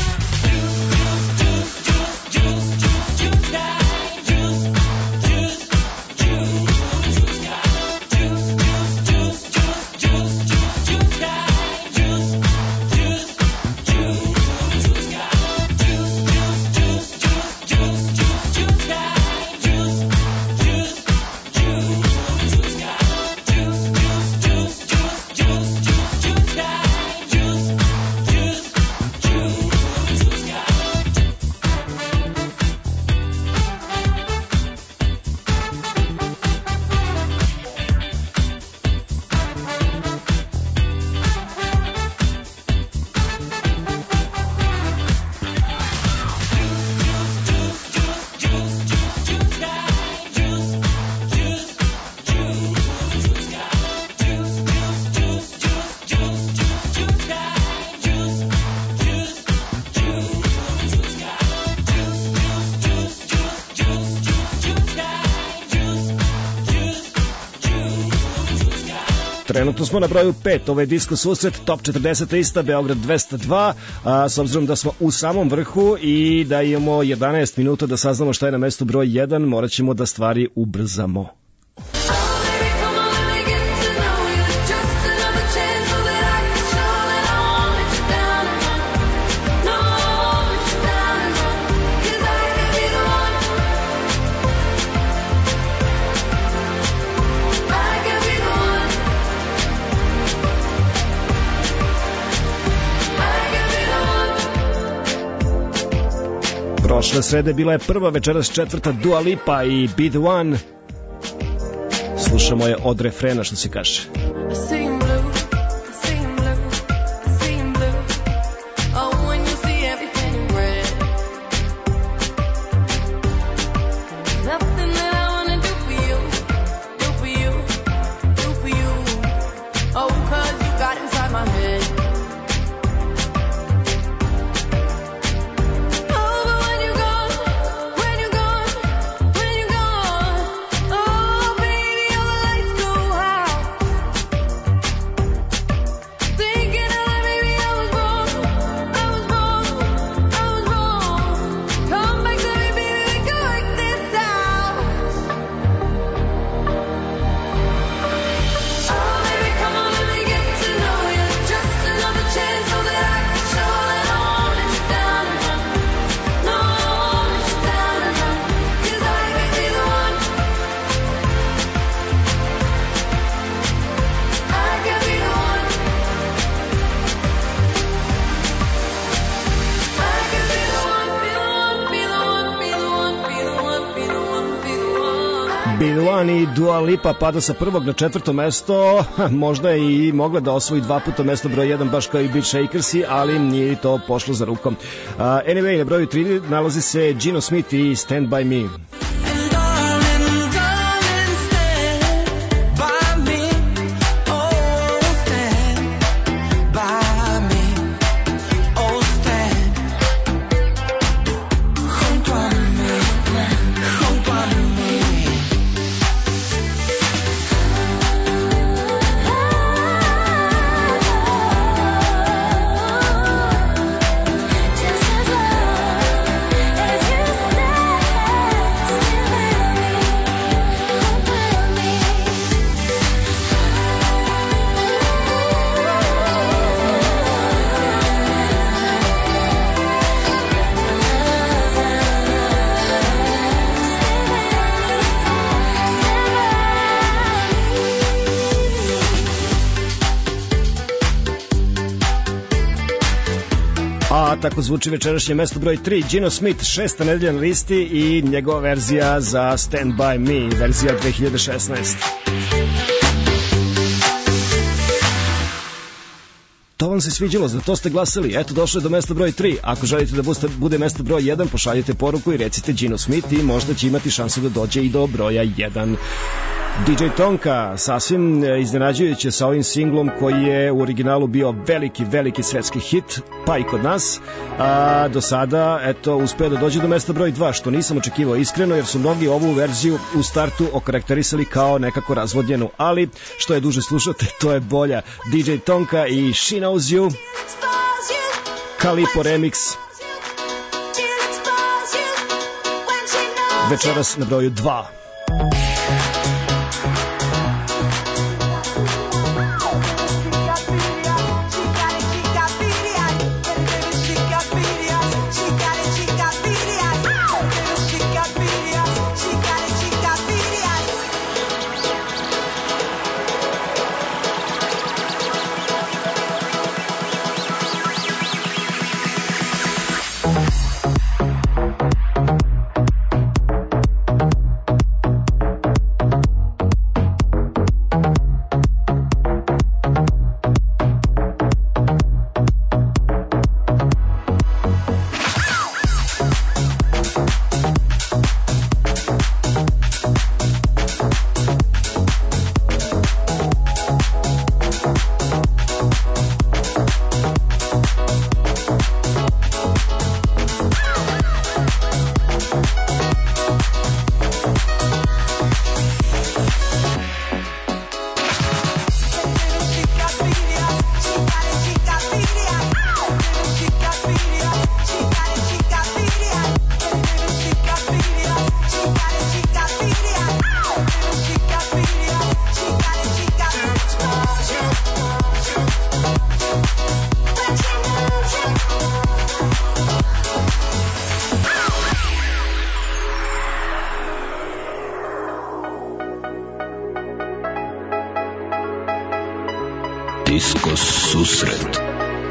Trenutno smo na broju pet, ovo je Disco Susret, Top četrdeset lista, Beograd dvesta dva, a s obzirom da smo u samom vrhu i da imamo jedanaest minuta da saznamo šta je na mestu broj jedan, morat ćemo da stvari ubrzamo. Prošle srede bila je prva, večeras četvrta, Dua Lipa i Be The One. Slušamo je od refrena, što se kaže. Biluan i Dua Lipa pada sa prvog na četvrto mesto, možda je i mogla da osvoji dva puta mesto broj jedan baš kao i Beat Shakersi, ali nije to pošlo za rukom. Uh, anyway, na broju tri nalazi se Gino Smith i Stand By Me. Tako zvuči večerašnje mesto broj tri, Gino Smith, šesta nedelja na listi i njegova verzija za Stand By Me, verzija dve hiljade šesnaeste. To vam se sviđalo, za to ste glasali. Eto, došlo je do mesta broj tri. Ako želite da bude mesto broj jedan, pošaljite poruku i recite Gino Smith i možda će imati šansu da dođe i do broja jedan. D J Tonka, sasvim iznenađujuće sa ovim singlom koji je u originalu bio veliki, veliki svetski hit, pa i kod nas, a do sada, eto, uspeo da dođe do mesta broj dva, što nisam očekivao iskreno, jer su mnogi ovu verziju u startu okarakterisali kao nekako razvodnjenu, ali što je duže slušate, to je bolja. D J Tonka i She Knows You, Kalipo Remix, večeras na broju dva. Disko susret.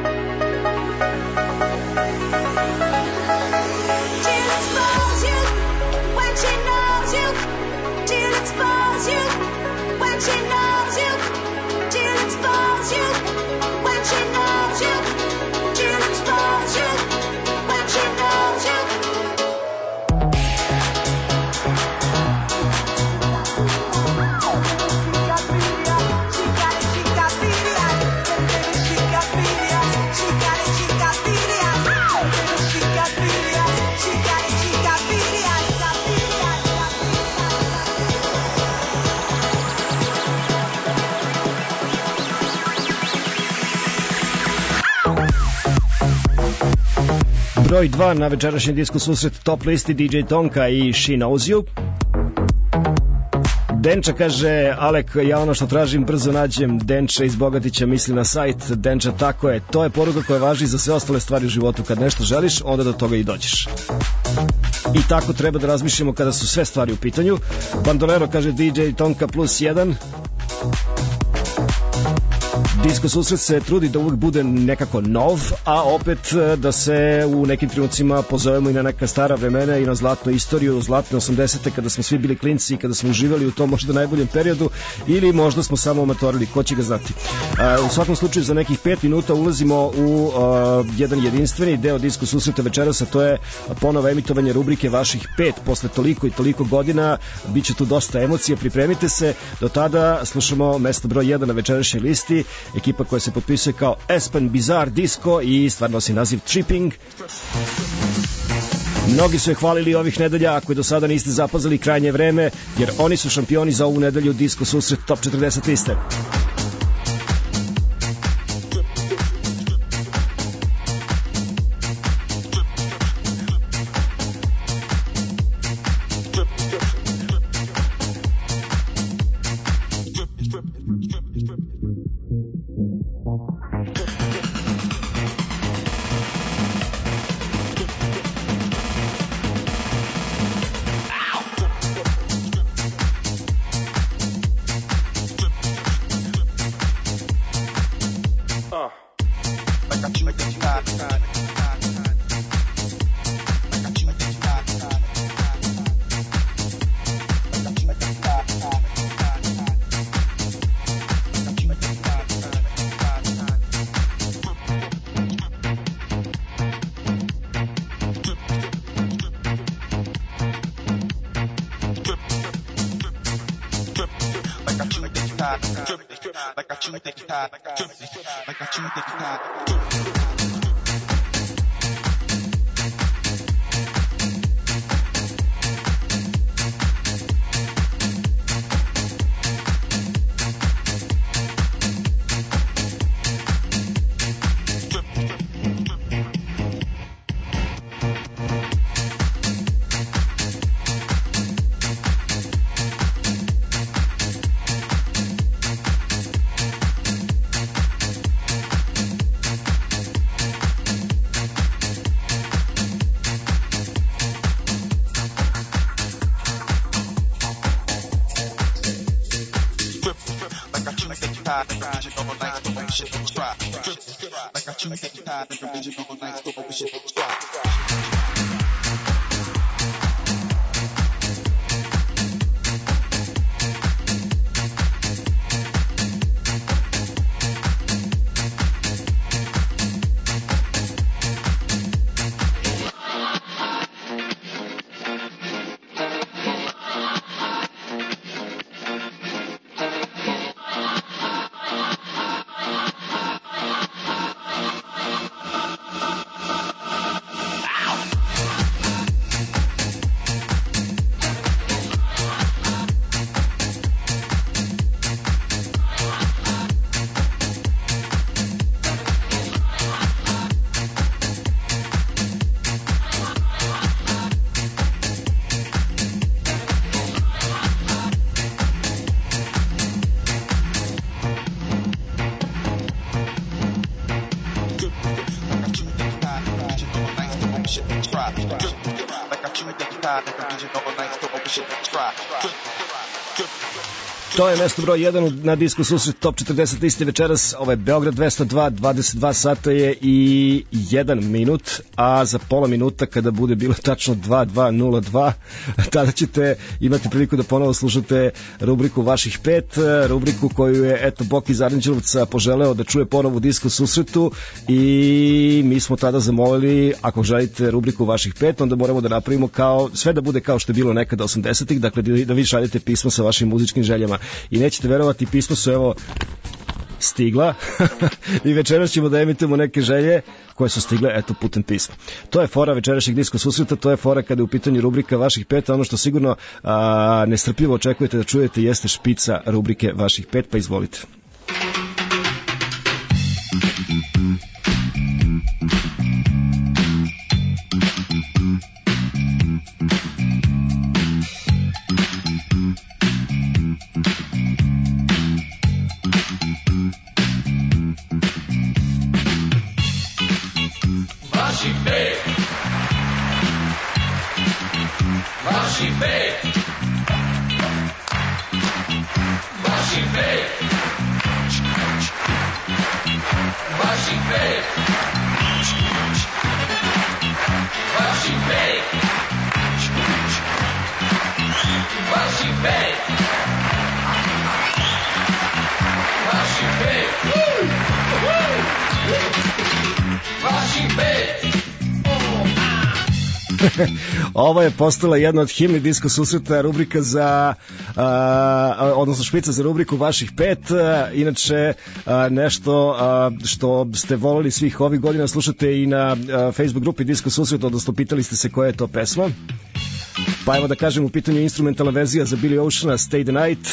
Broj dva na večerašnji disku susret top listi D J Tonka i She Knows You. Denča kaže, Alek, ja ono što tražim brzo nađem. Denča iz Bogatića misli na sajt. Denča, tako je, to je poruka koja važi za sve ostale stvari u životu. Kad nešto želiš, onda do toga i dođeš. I tako treba da razmišljamo kada su sve stvari u pitanju. Bandolero kaže D J Tonka plus jedan. Disko susret se trudi da uvek bude nekako nov, a opet da se u nekim trenucima pozovemo i na neka stara vremena i na zlatnu istoriju, zlatne osamdesete kada smo svi bili klinci i kada smo uživali u tom možda najboljem periodu, ili možda smo samo amatorili, ko će ga znati. U svakom slučaju za nekih pet minuta ulazimo u jedan jedinstveni deo Disko susreta večeras, a to je ponovo emitovanje rubrike vaših pet posle toliko i toliko godina. Biće tu dosta emocija, pripremite se. Do tada slušamo mesto broj jedan na večerašnjoj listi, ekipa koja se potpisuje kao Aspen Bizarre Disco i stvar nosi naziv Tripping. Mnogi su je hvalili ovih nedelja, ako je do sada niste zapazili, krajnje vreme, jer oni su šampioni za ovu nedelju Disko susret Top četrdeset liste. To je mesto broj jedan na Disko susret Top četrdeset liste večeras. Ovo je Beograd dvesta dva, dvadeset dva sata je i jedan minut, a za pola minuta kada bude bilo tačno dvadeset dva nula dva, tada ćete imati priliku da ponovo slušate rubriku vaših pet, rubriku koju je eto Bok iz Aranđelovca poželeo da čuje ponovo u Disko susretu i mi smo tada zamolili, ako želite rubriku vaših pet, onda moramo da napravimo kao, sve da bude kao što je bilo nekada osamdesetih, dakle da vi šaljete pismo sa vašim muzičkim željama. I nećete verovati, pismo su evo stigla i večeras ćemo da emitujemo neke želje koje su stigle eto putem pisma. To je fora večerašnjeg Disko susreta, to je fora kada je u pitanju rubrika vaših pet, ono što sigurno a, nestrpljivo očekujete da čujete jeste špica rubrike vaših pet, pa izvolite. Ovo je postala jedna od himni disko susreta, rubrika za a, odnosno špica za rubriku vaših pet. A, inače a, nešto a, što ste volili svih ovih godina, slušate i na a, Facebook grupi Disko susret, odnosno pitali ste se koja je to pesma. Pa evo da kažem, u pitanju instrumentalna verzija za Billy Oceana, Stay the Night.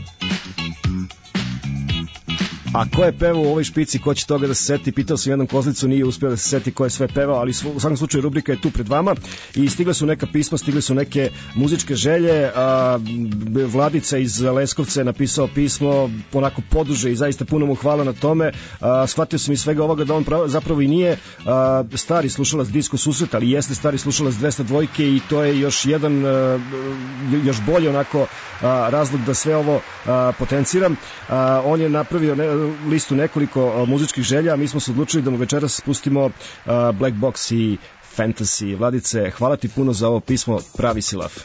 A ko je pevao u ovoj špici, ko će toga da se seti? Pitao sam jednom Kozlicu, nije uspio da se seti ko je sve pevao, ali u svakom slučaju rubrika je tu pred vama i stigle su neka pisma, stigle su neke muzičke želje. A, Vladica iz Leskovca je napisao pismo onako poduže i zaista puno mu hvala na tome. A, shvatio sam iz svega ovoga da on pravo, zapravo i nije a, stari slušalac Disko susret, ali jeste stari slušalac dvesta dvojke i to je još jedan a, još bolje onako a, razlog da sve ovo a, potenciram. A, on je napravio ne, listu nekoliko uh, muzičkih želja, a mi smo se odlučili da mu večeras spustimo uh, Black Box i Fantasy. Vladice, hvala ti puno za ovo pismo, pravi si lav.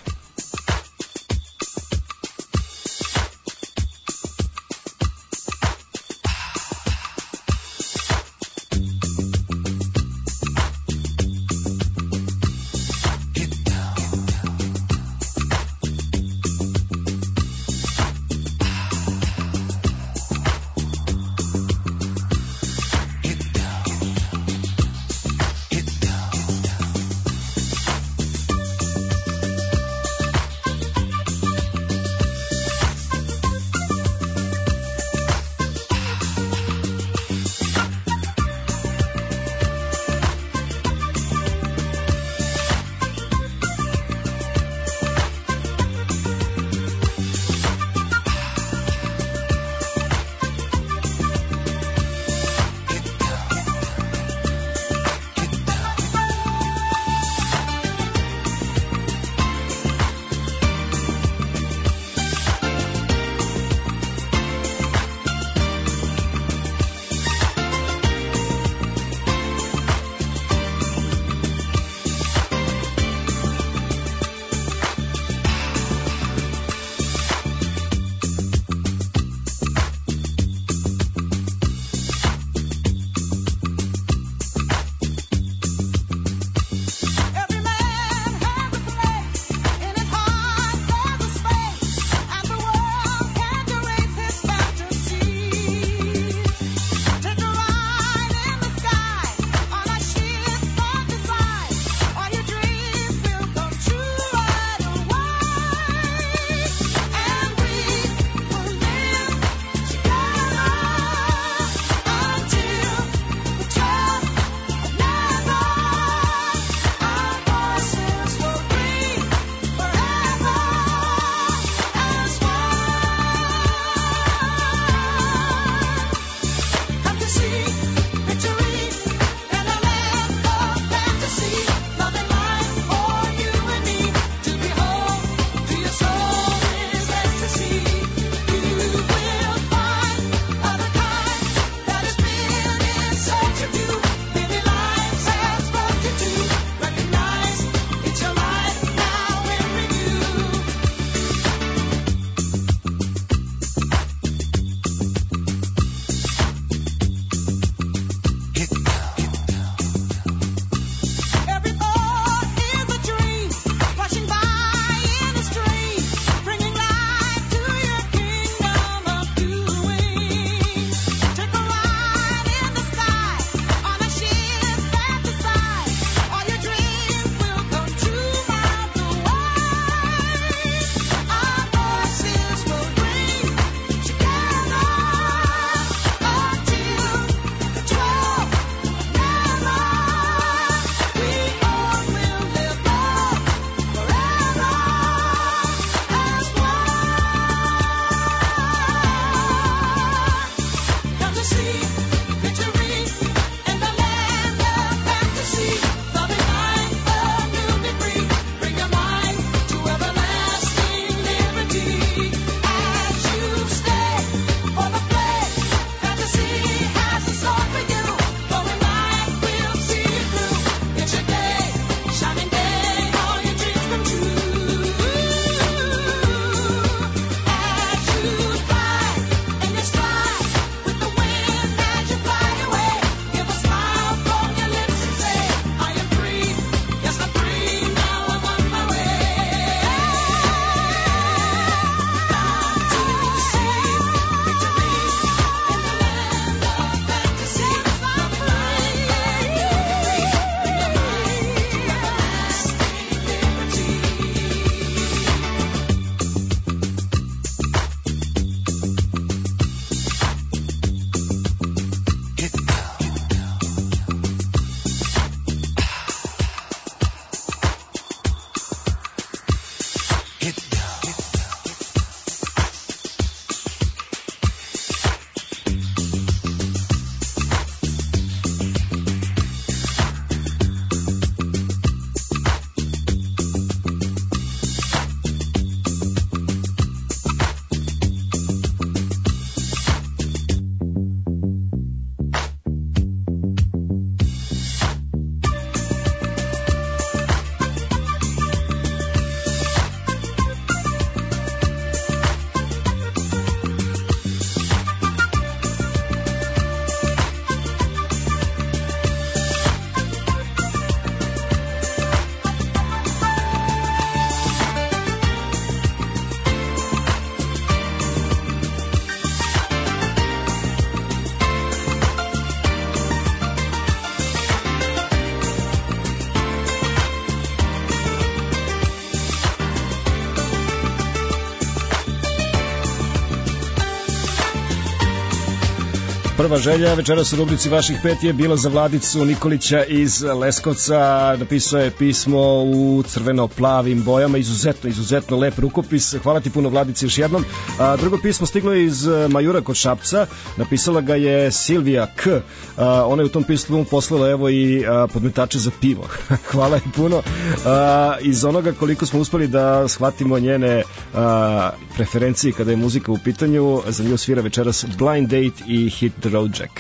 Prva želja večeras u rubrici vaših pet je bila za Vladicu Nikolića iz Leskovca. Napisao je pismo u crveno-plavim bojama, izuzetno, izuzetno lep rukopis. Hvala ti puno, Vladici, još jednom. A, drugo pismo stiglo je iz Majura kod Šapca. Napisala ga je Silvija K. A, ona je u tom pismu poslala evo i a, podmetače za pivo. Hvala je puno. A, iz onoga koliko smo uspeli da shvatimo njene a, preferencije kada je muzika u pitanju, za nju svira večeras Blind Date i Hit the Road Jack.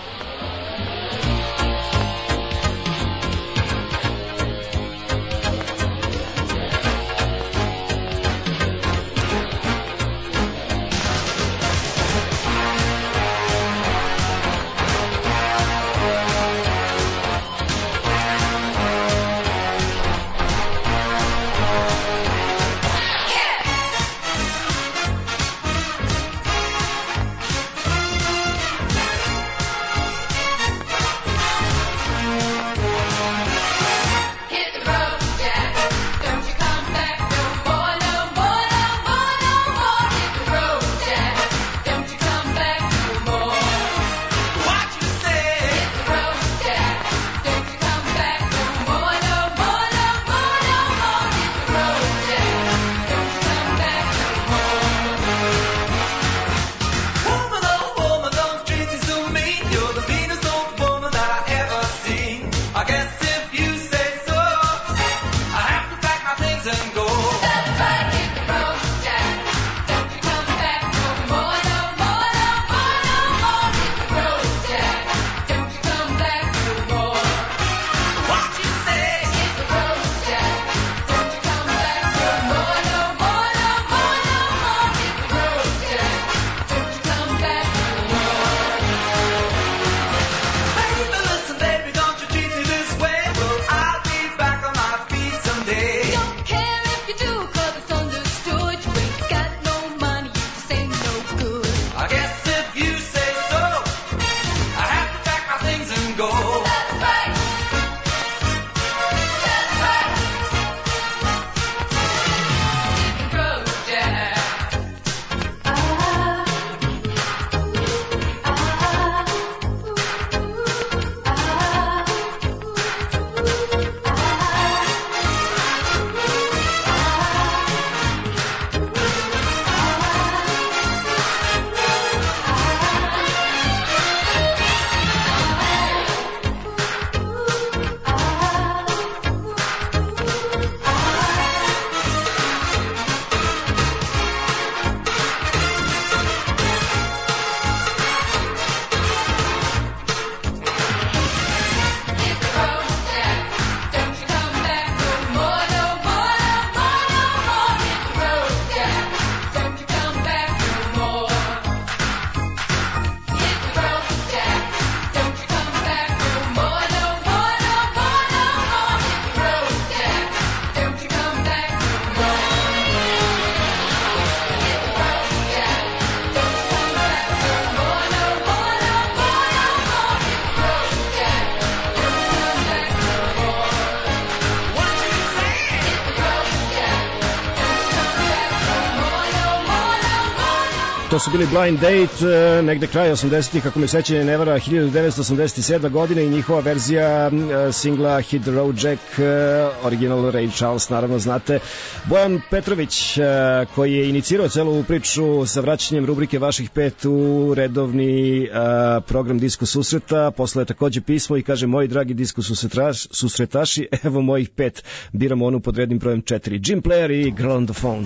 To su bili Blind Date, negde kraj osamdesetih, kako me sećanje ne vara, hiljadu devetsto osamdeset sedma godine, i njihova verzija singla Hit the Road Jack, original Ray Charles, naravno znate. Bojan Petrović, koji je inicirao celu ovu priču sa vraćanjem rubrike vaših pet u redovni program Disko susreta, poslao je takođe pismo i kaže: moji dragi disko susretaši, evo mojih pet, biramo onu pod rednim brojem četiri, Jim Player i Girl on the Phone.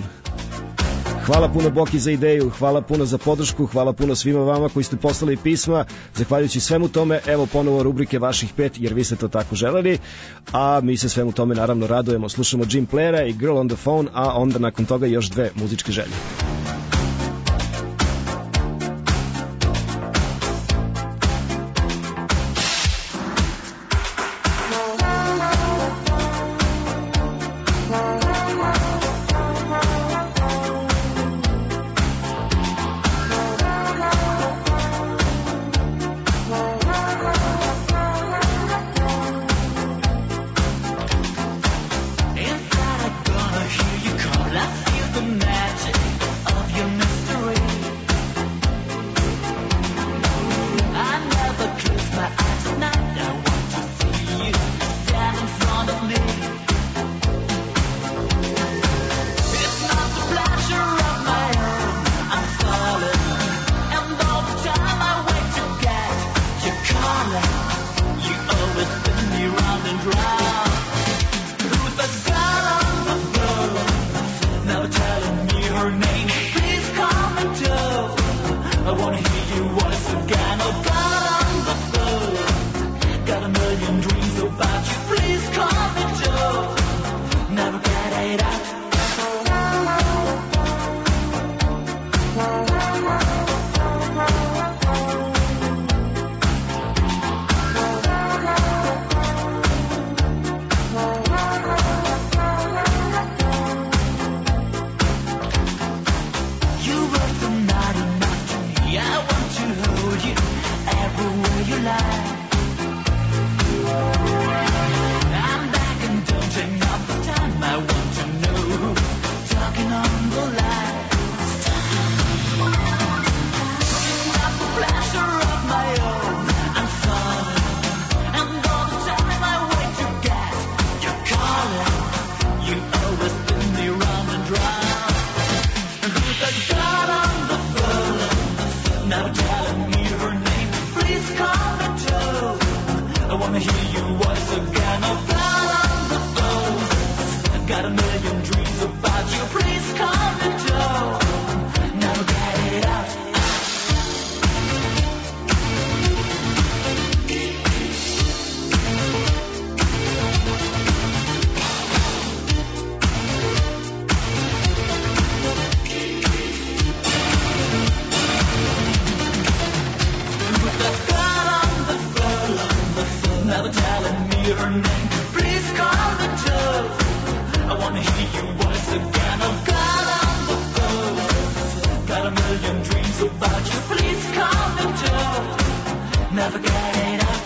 Hvala puno Boki za ideju, hvala puno za podršku, hvala puno svima vama koji ste poslali pisma. Zahvaljujući svemu tome, evo ponovo rubrike vaših pet, jer vi ste to tako želeli, a mi se svemu tome naravno radujemo. Slušamo Jim Playera i Girl on the Phone, a onda nakon toga još dve muzičke želje. Inside a gonna hear you call. I feel the magic darling, you always spin me round and round. Who's the girl on the phone? Never telling me her name. Please call me Joe. I wanna hear your voice again. Oh, girl on the phone. Got a million dreams about you. Please call me Joe. Never get it out. You were the night enough to me. I want to hold you everywhere you lie. I'm back and don't take up the time. I want to know who's talking on the line. Not the pleasure of my own. I'm falling, and all the time I wait to get your calling. You always spin me round and round. And who's the girl on the phone? Now telling me her name. Please call me Joe. I wanna hear your voice again. Oh, girl on the phone. I've got a million dreams about you. Please call me Joe. Never get it out. With the girl on the phone, never telling me her name. Please call me Joe. I wanna hear your voice again. Oh, girl on the phone. Got a million dreams about you. Please call me Joe. Never get it out.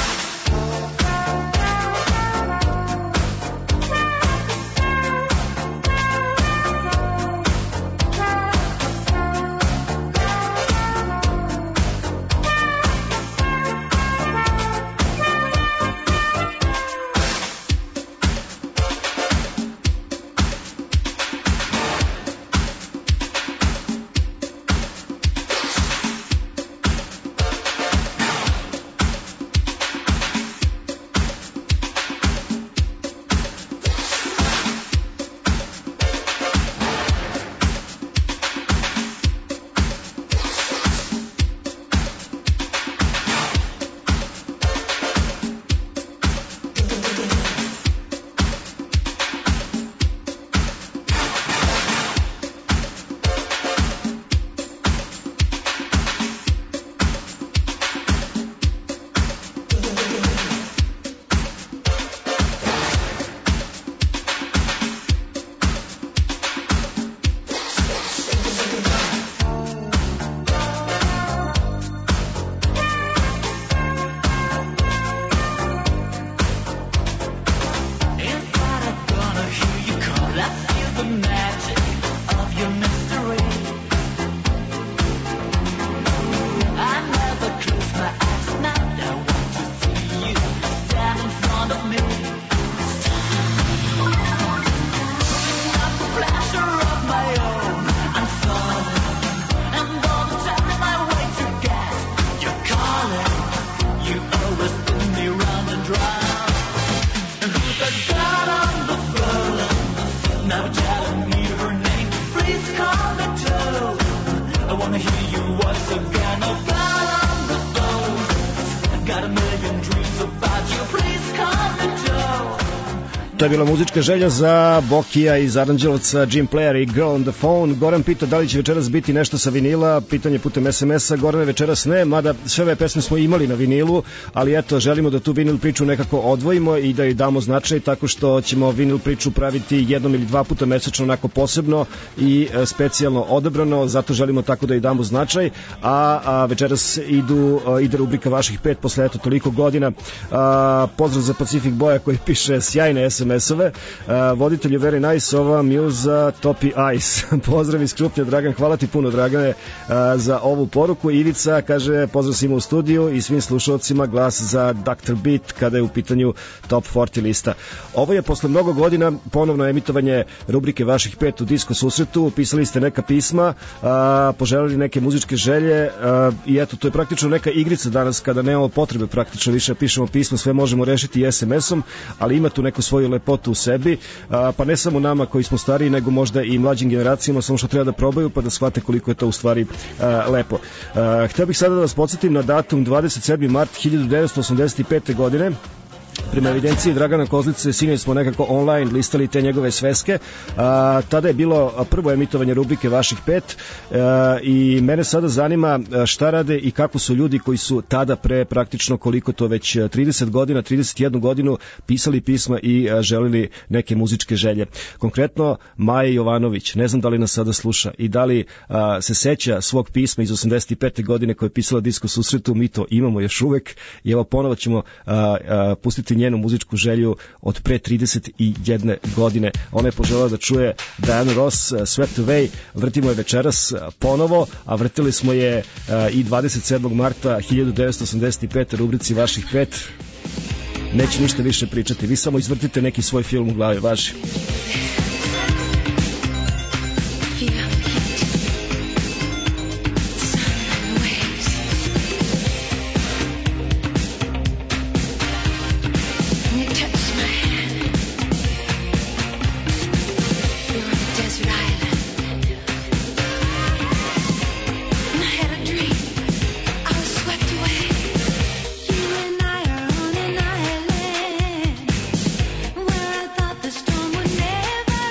To je bila muzička želja za Bokija iz Aranđelovca, Jim Player i Girl on the Phone. Goran pita da li će večeras biti nešto sa vinila, pitanje putem es em es-a. Gorane, večeras ne, mada sve ove pesme smo imali na vinilu, ali eto, želimo da tu vinil priču nekako odvojimo i da joj damo značaj, tako što ćemo vinil priču praviti jednom ili dva puta mesečno, onako posebno i e, specijalno odabrano, zato želimo tako da joj damo značaj, a, a večeras idu, a, ide rubrika vaših pet posle eto toliko godina. A, pozdrav za Pacific Boja koji piše sjajne es em es-ove. Voditelju Very Nice, ova Muza Topi Ice. Pozdrav iz Krupnja, Dragan, hvala ti puno, Dragane, za ovu poruku. Ivica kaže, pozdrav svima u studiju i svim slušalcima, glas za doktor Beat kada je u pitanju Top četrdeset lista. Ovo je posle mnogo godina ponovno emitovanje rubrike vaših pet u Disko susretu. Pisali ste neka pisma, a, poželeli neke muzičke želje a, i eto, to je praktično neka igrica danas kada nemamo potrebe praktično više pišemo pismo, sve možemo rešiti i es em esom, ali ima tu neku svoju lepotu u sebi, a, pa ne samo nama koji smo stariji, nego možda i mlađim generacijama, samo što treba da probaju pa da shvate koliko je to u stvari a, lepo. A, htio bih sada da vas podsjetim na datum dvadeset sedmi mart hiljadu devetsto osamdeset pete. godine. Prema evidenciji Dragana Kozlice, sinoć smo nekako online listali te njegove sveske. A, tada je bilo prvo emitovanje rubrike vaših pet a, i mene sada zanima šta rade i kako su ljudi koji su tada pre praktično koliko to već trideset godina, trideset jednu godinu pisali pisma i a, želili neke muzičke želje. Konkretno Maja Jovanović, ne znam da li nas sada sluša i da li a, se seća svog pisma iz osamdeset pete. godine koje je pisala Disko susretu, mi to imamo još uvek i evo ponovo ćemo a, a, pustiti njenu muzičku želju od pre trideset jedne. godine. Ona je poželjela da čuje Diana Ross, Swept Away, vrtimo je večeras ponovo, a vrtili smo je i dvadeset sedmog marta hiljadu devetsto osamdeset pete. rubrici vaših pet. Neću ništa više pričati, vi samo izvrtite neki svoj film u glavi, važi. Where I thought the storm would never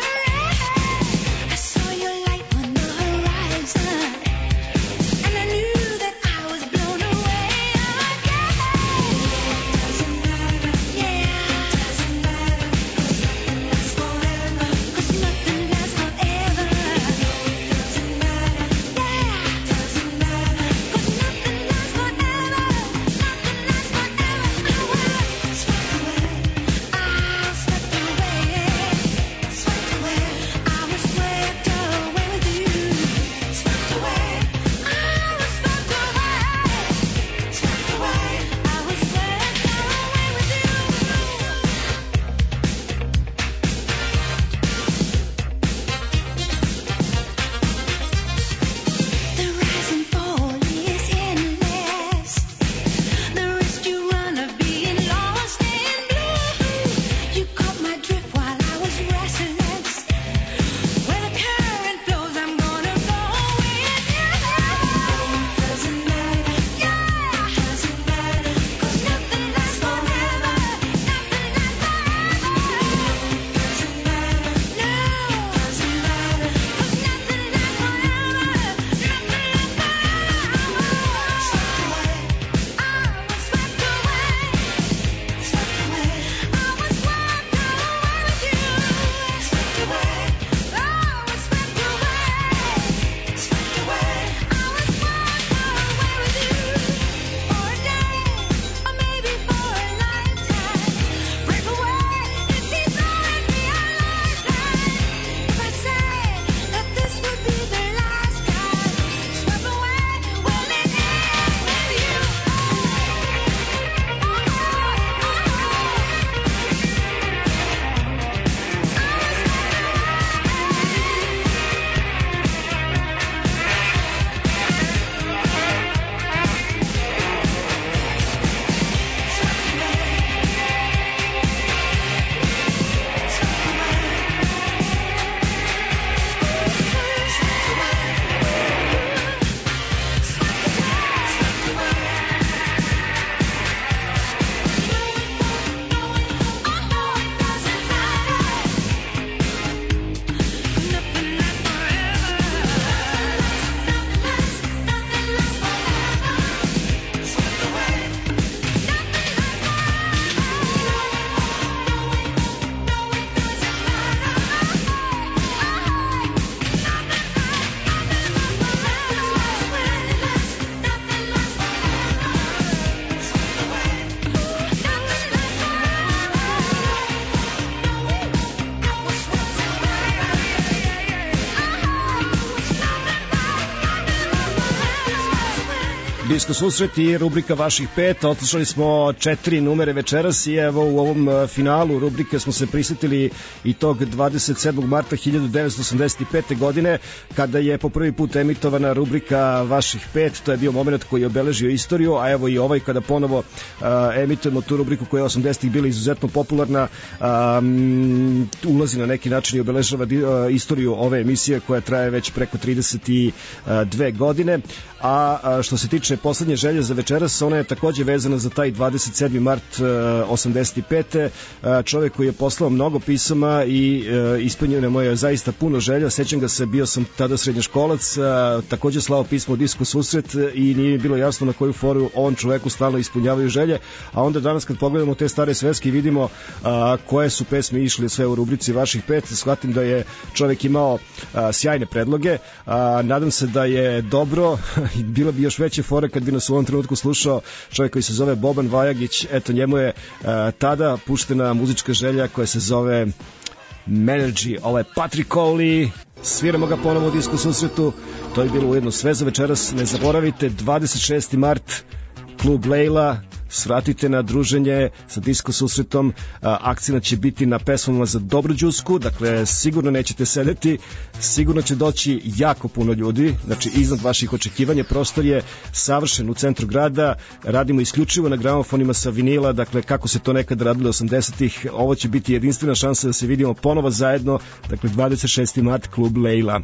Disko susret i rubrika vaših pet. Otišli smo četiri numere večeras i evo u ovom finalu rubrike smo se prisjetili i tog dvadeset sedmog marta hiljadu devetsto osamdeset pete godine kada je po prvi put emitovana rubrika vaših pet. To je bio moment koji je obeležio istoriju, a evo i ovaj kada ponovo uh, emitujemo tu rubriku koja je osamdesetih bila izuzetno popularna, um, ulazi na neki način i obeležava di, uh, istoriju ove emisije koja traje već preko trideset dve godine. A što se tiče poslednje želje za večeras, ona je takođe vezana za taj dvadeset sedmi mart osamdeset pete. Čovjek koji je poslao mnogo pisama i ispunjeno moje zaista puno želja. Sećam ga se, bio sam tada srednjoškolac, takođe slao pismo u Disko susret i nije bilo jasno na koju foru on čoveku stalno ispunjavaju želje, a onda danas kad pogledamo te stare sveske i vidimo a, koje su pesme išle sve u rubrici vaših pet, shvatim da je čovjek imao a, sjajne predloge. A, nadam se da je dobro. Bilo bi još veće fore kad bi nas u ovom trenutku slušao čovjek koji se zove Boban Vajagić. Eto, njemu je uh, tada puštena muzička želja koja se zove Menergy. Ovo je Patrick Cowley, sviramo ga ponovo u Disko susretu. To je bilo ujedno sve za večeras. Ne zaboravite, dvadeset šesti mart, klub Lejla, svratite na druženje sa Disko susretom. Akcija će biti na pesmama za dobru džusku, dakle sigurno nećete sedeti, sigurno će doći jako puno ljudi, znači iznad vaših očekivanja. Prostor je savršen u centru grada, radimo isključivo na gramofonima sa vinila, dakle kako se to nekad radilo osamdesetih. Ovo će biti jedinstvena šansa da se vidimo ponovo zajedno, dakle dvadeset šesti mart, klub Lejla.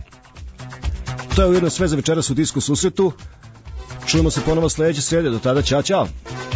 To je ujedno sve za večeras u Disko susretu. Čujemo se ponovo sledeće srede, do tada, ćao, ćao.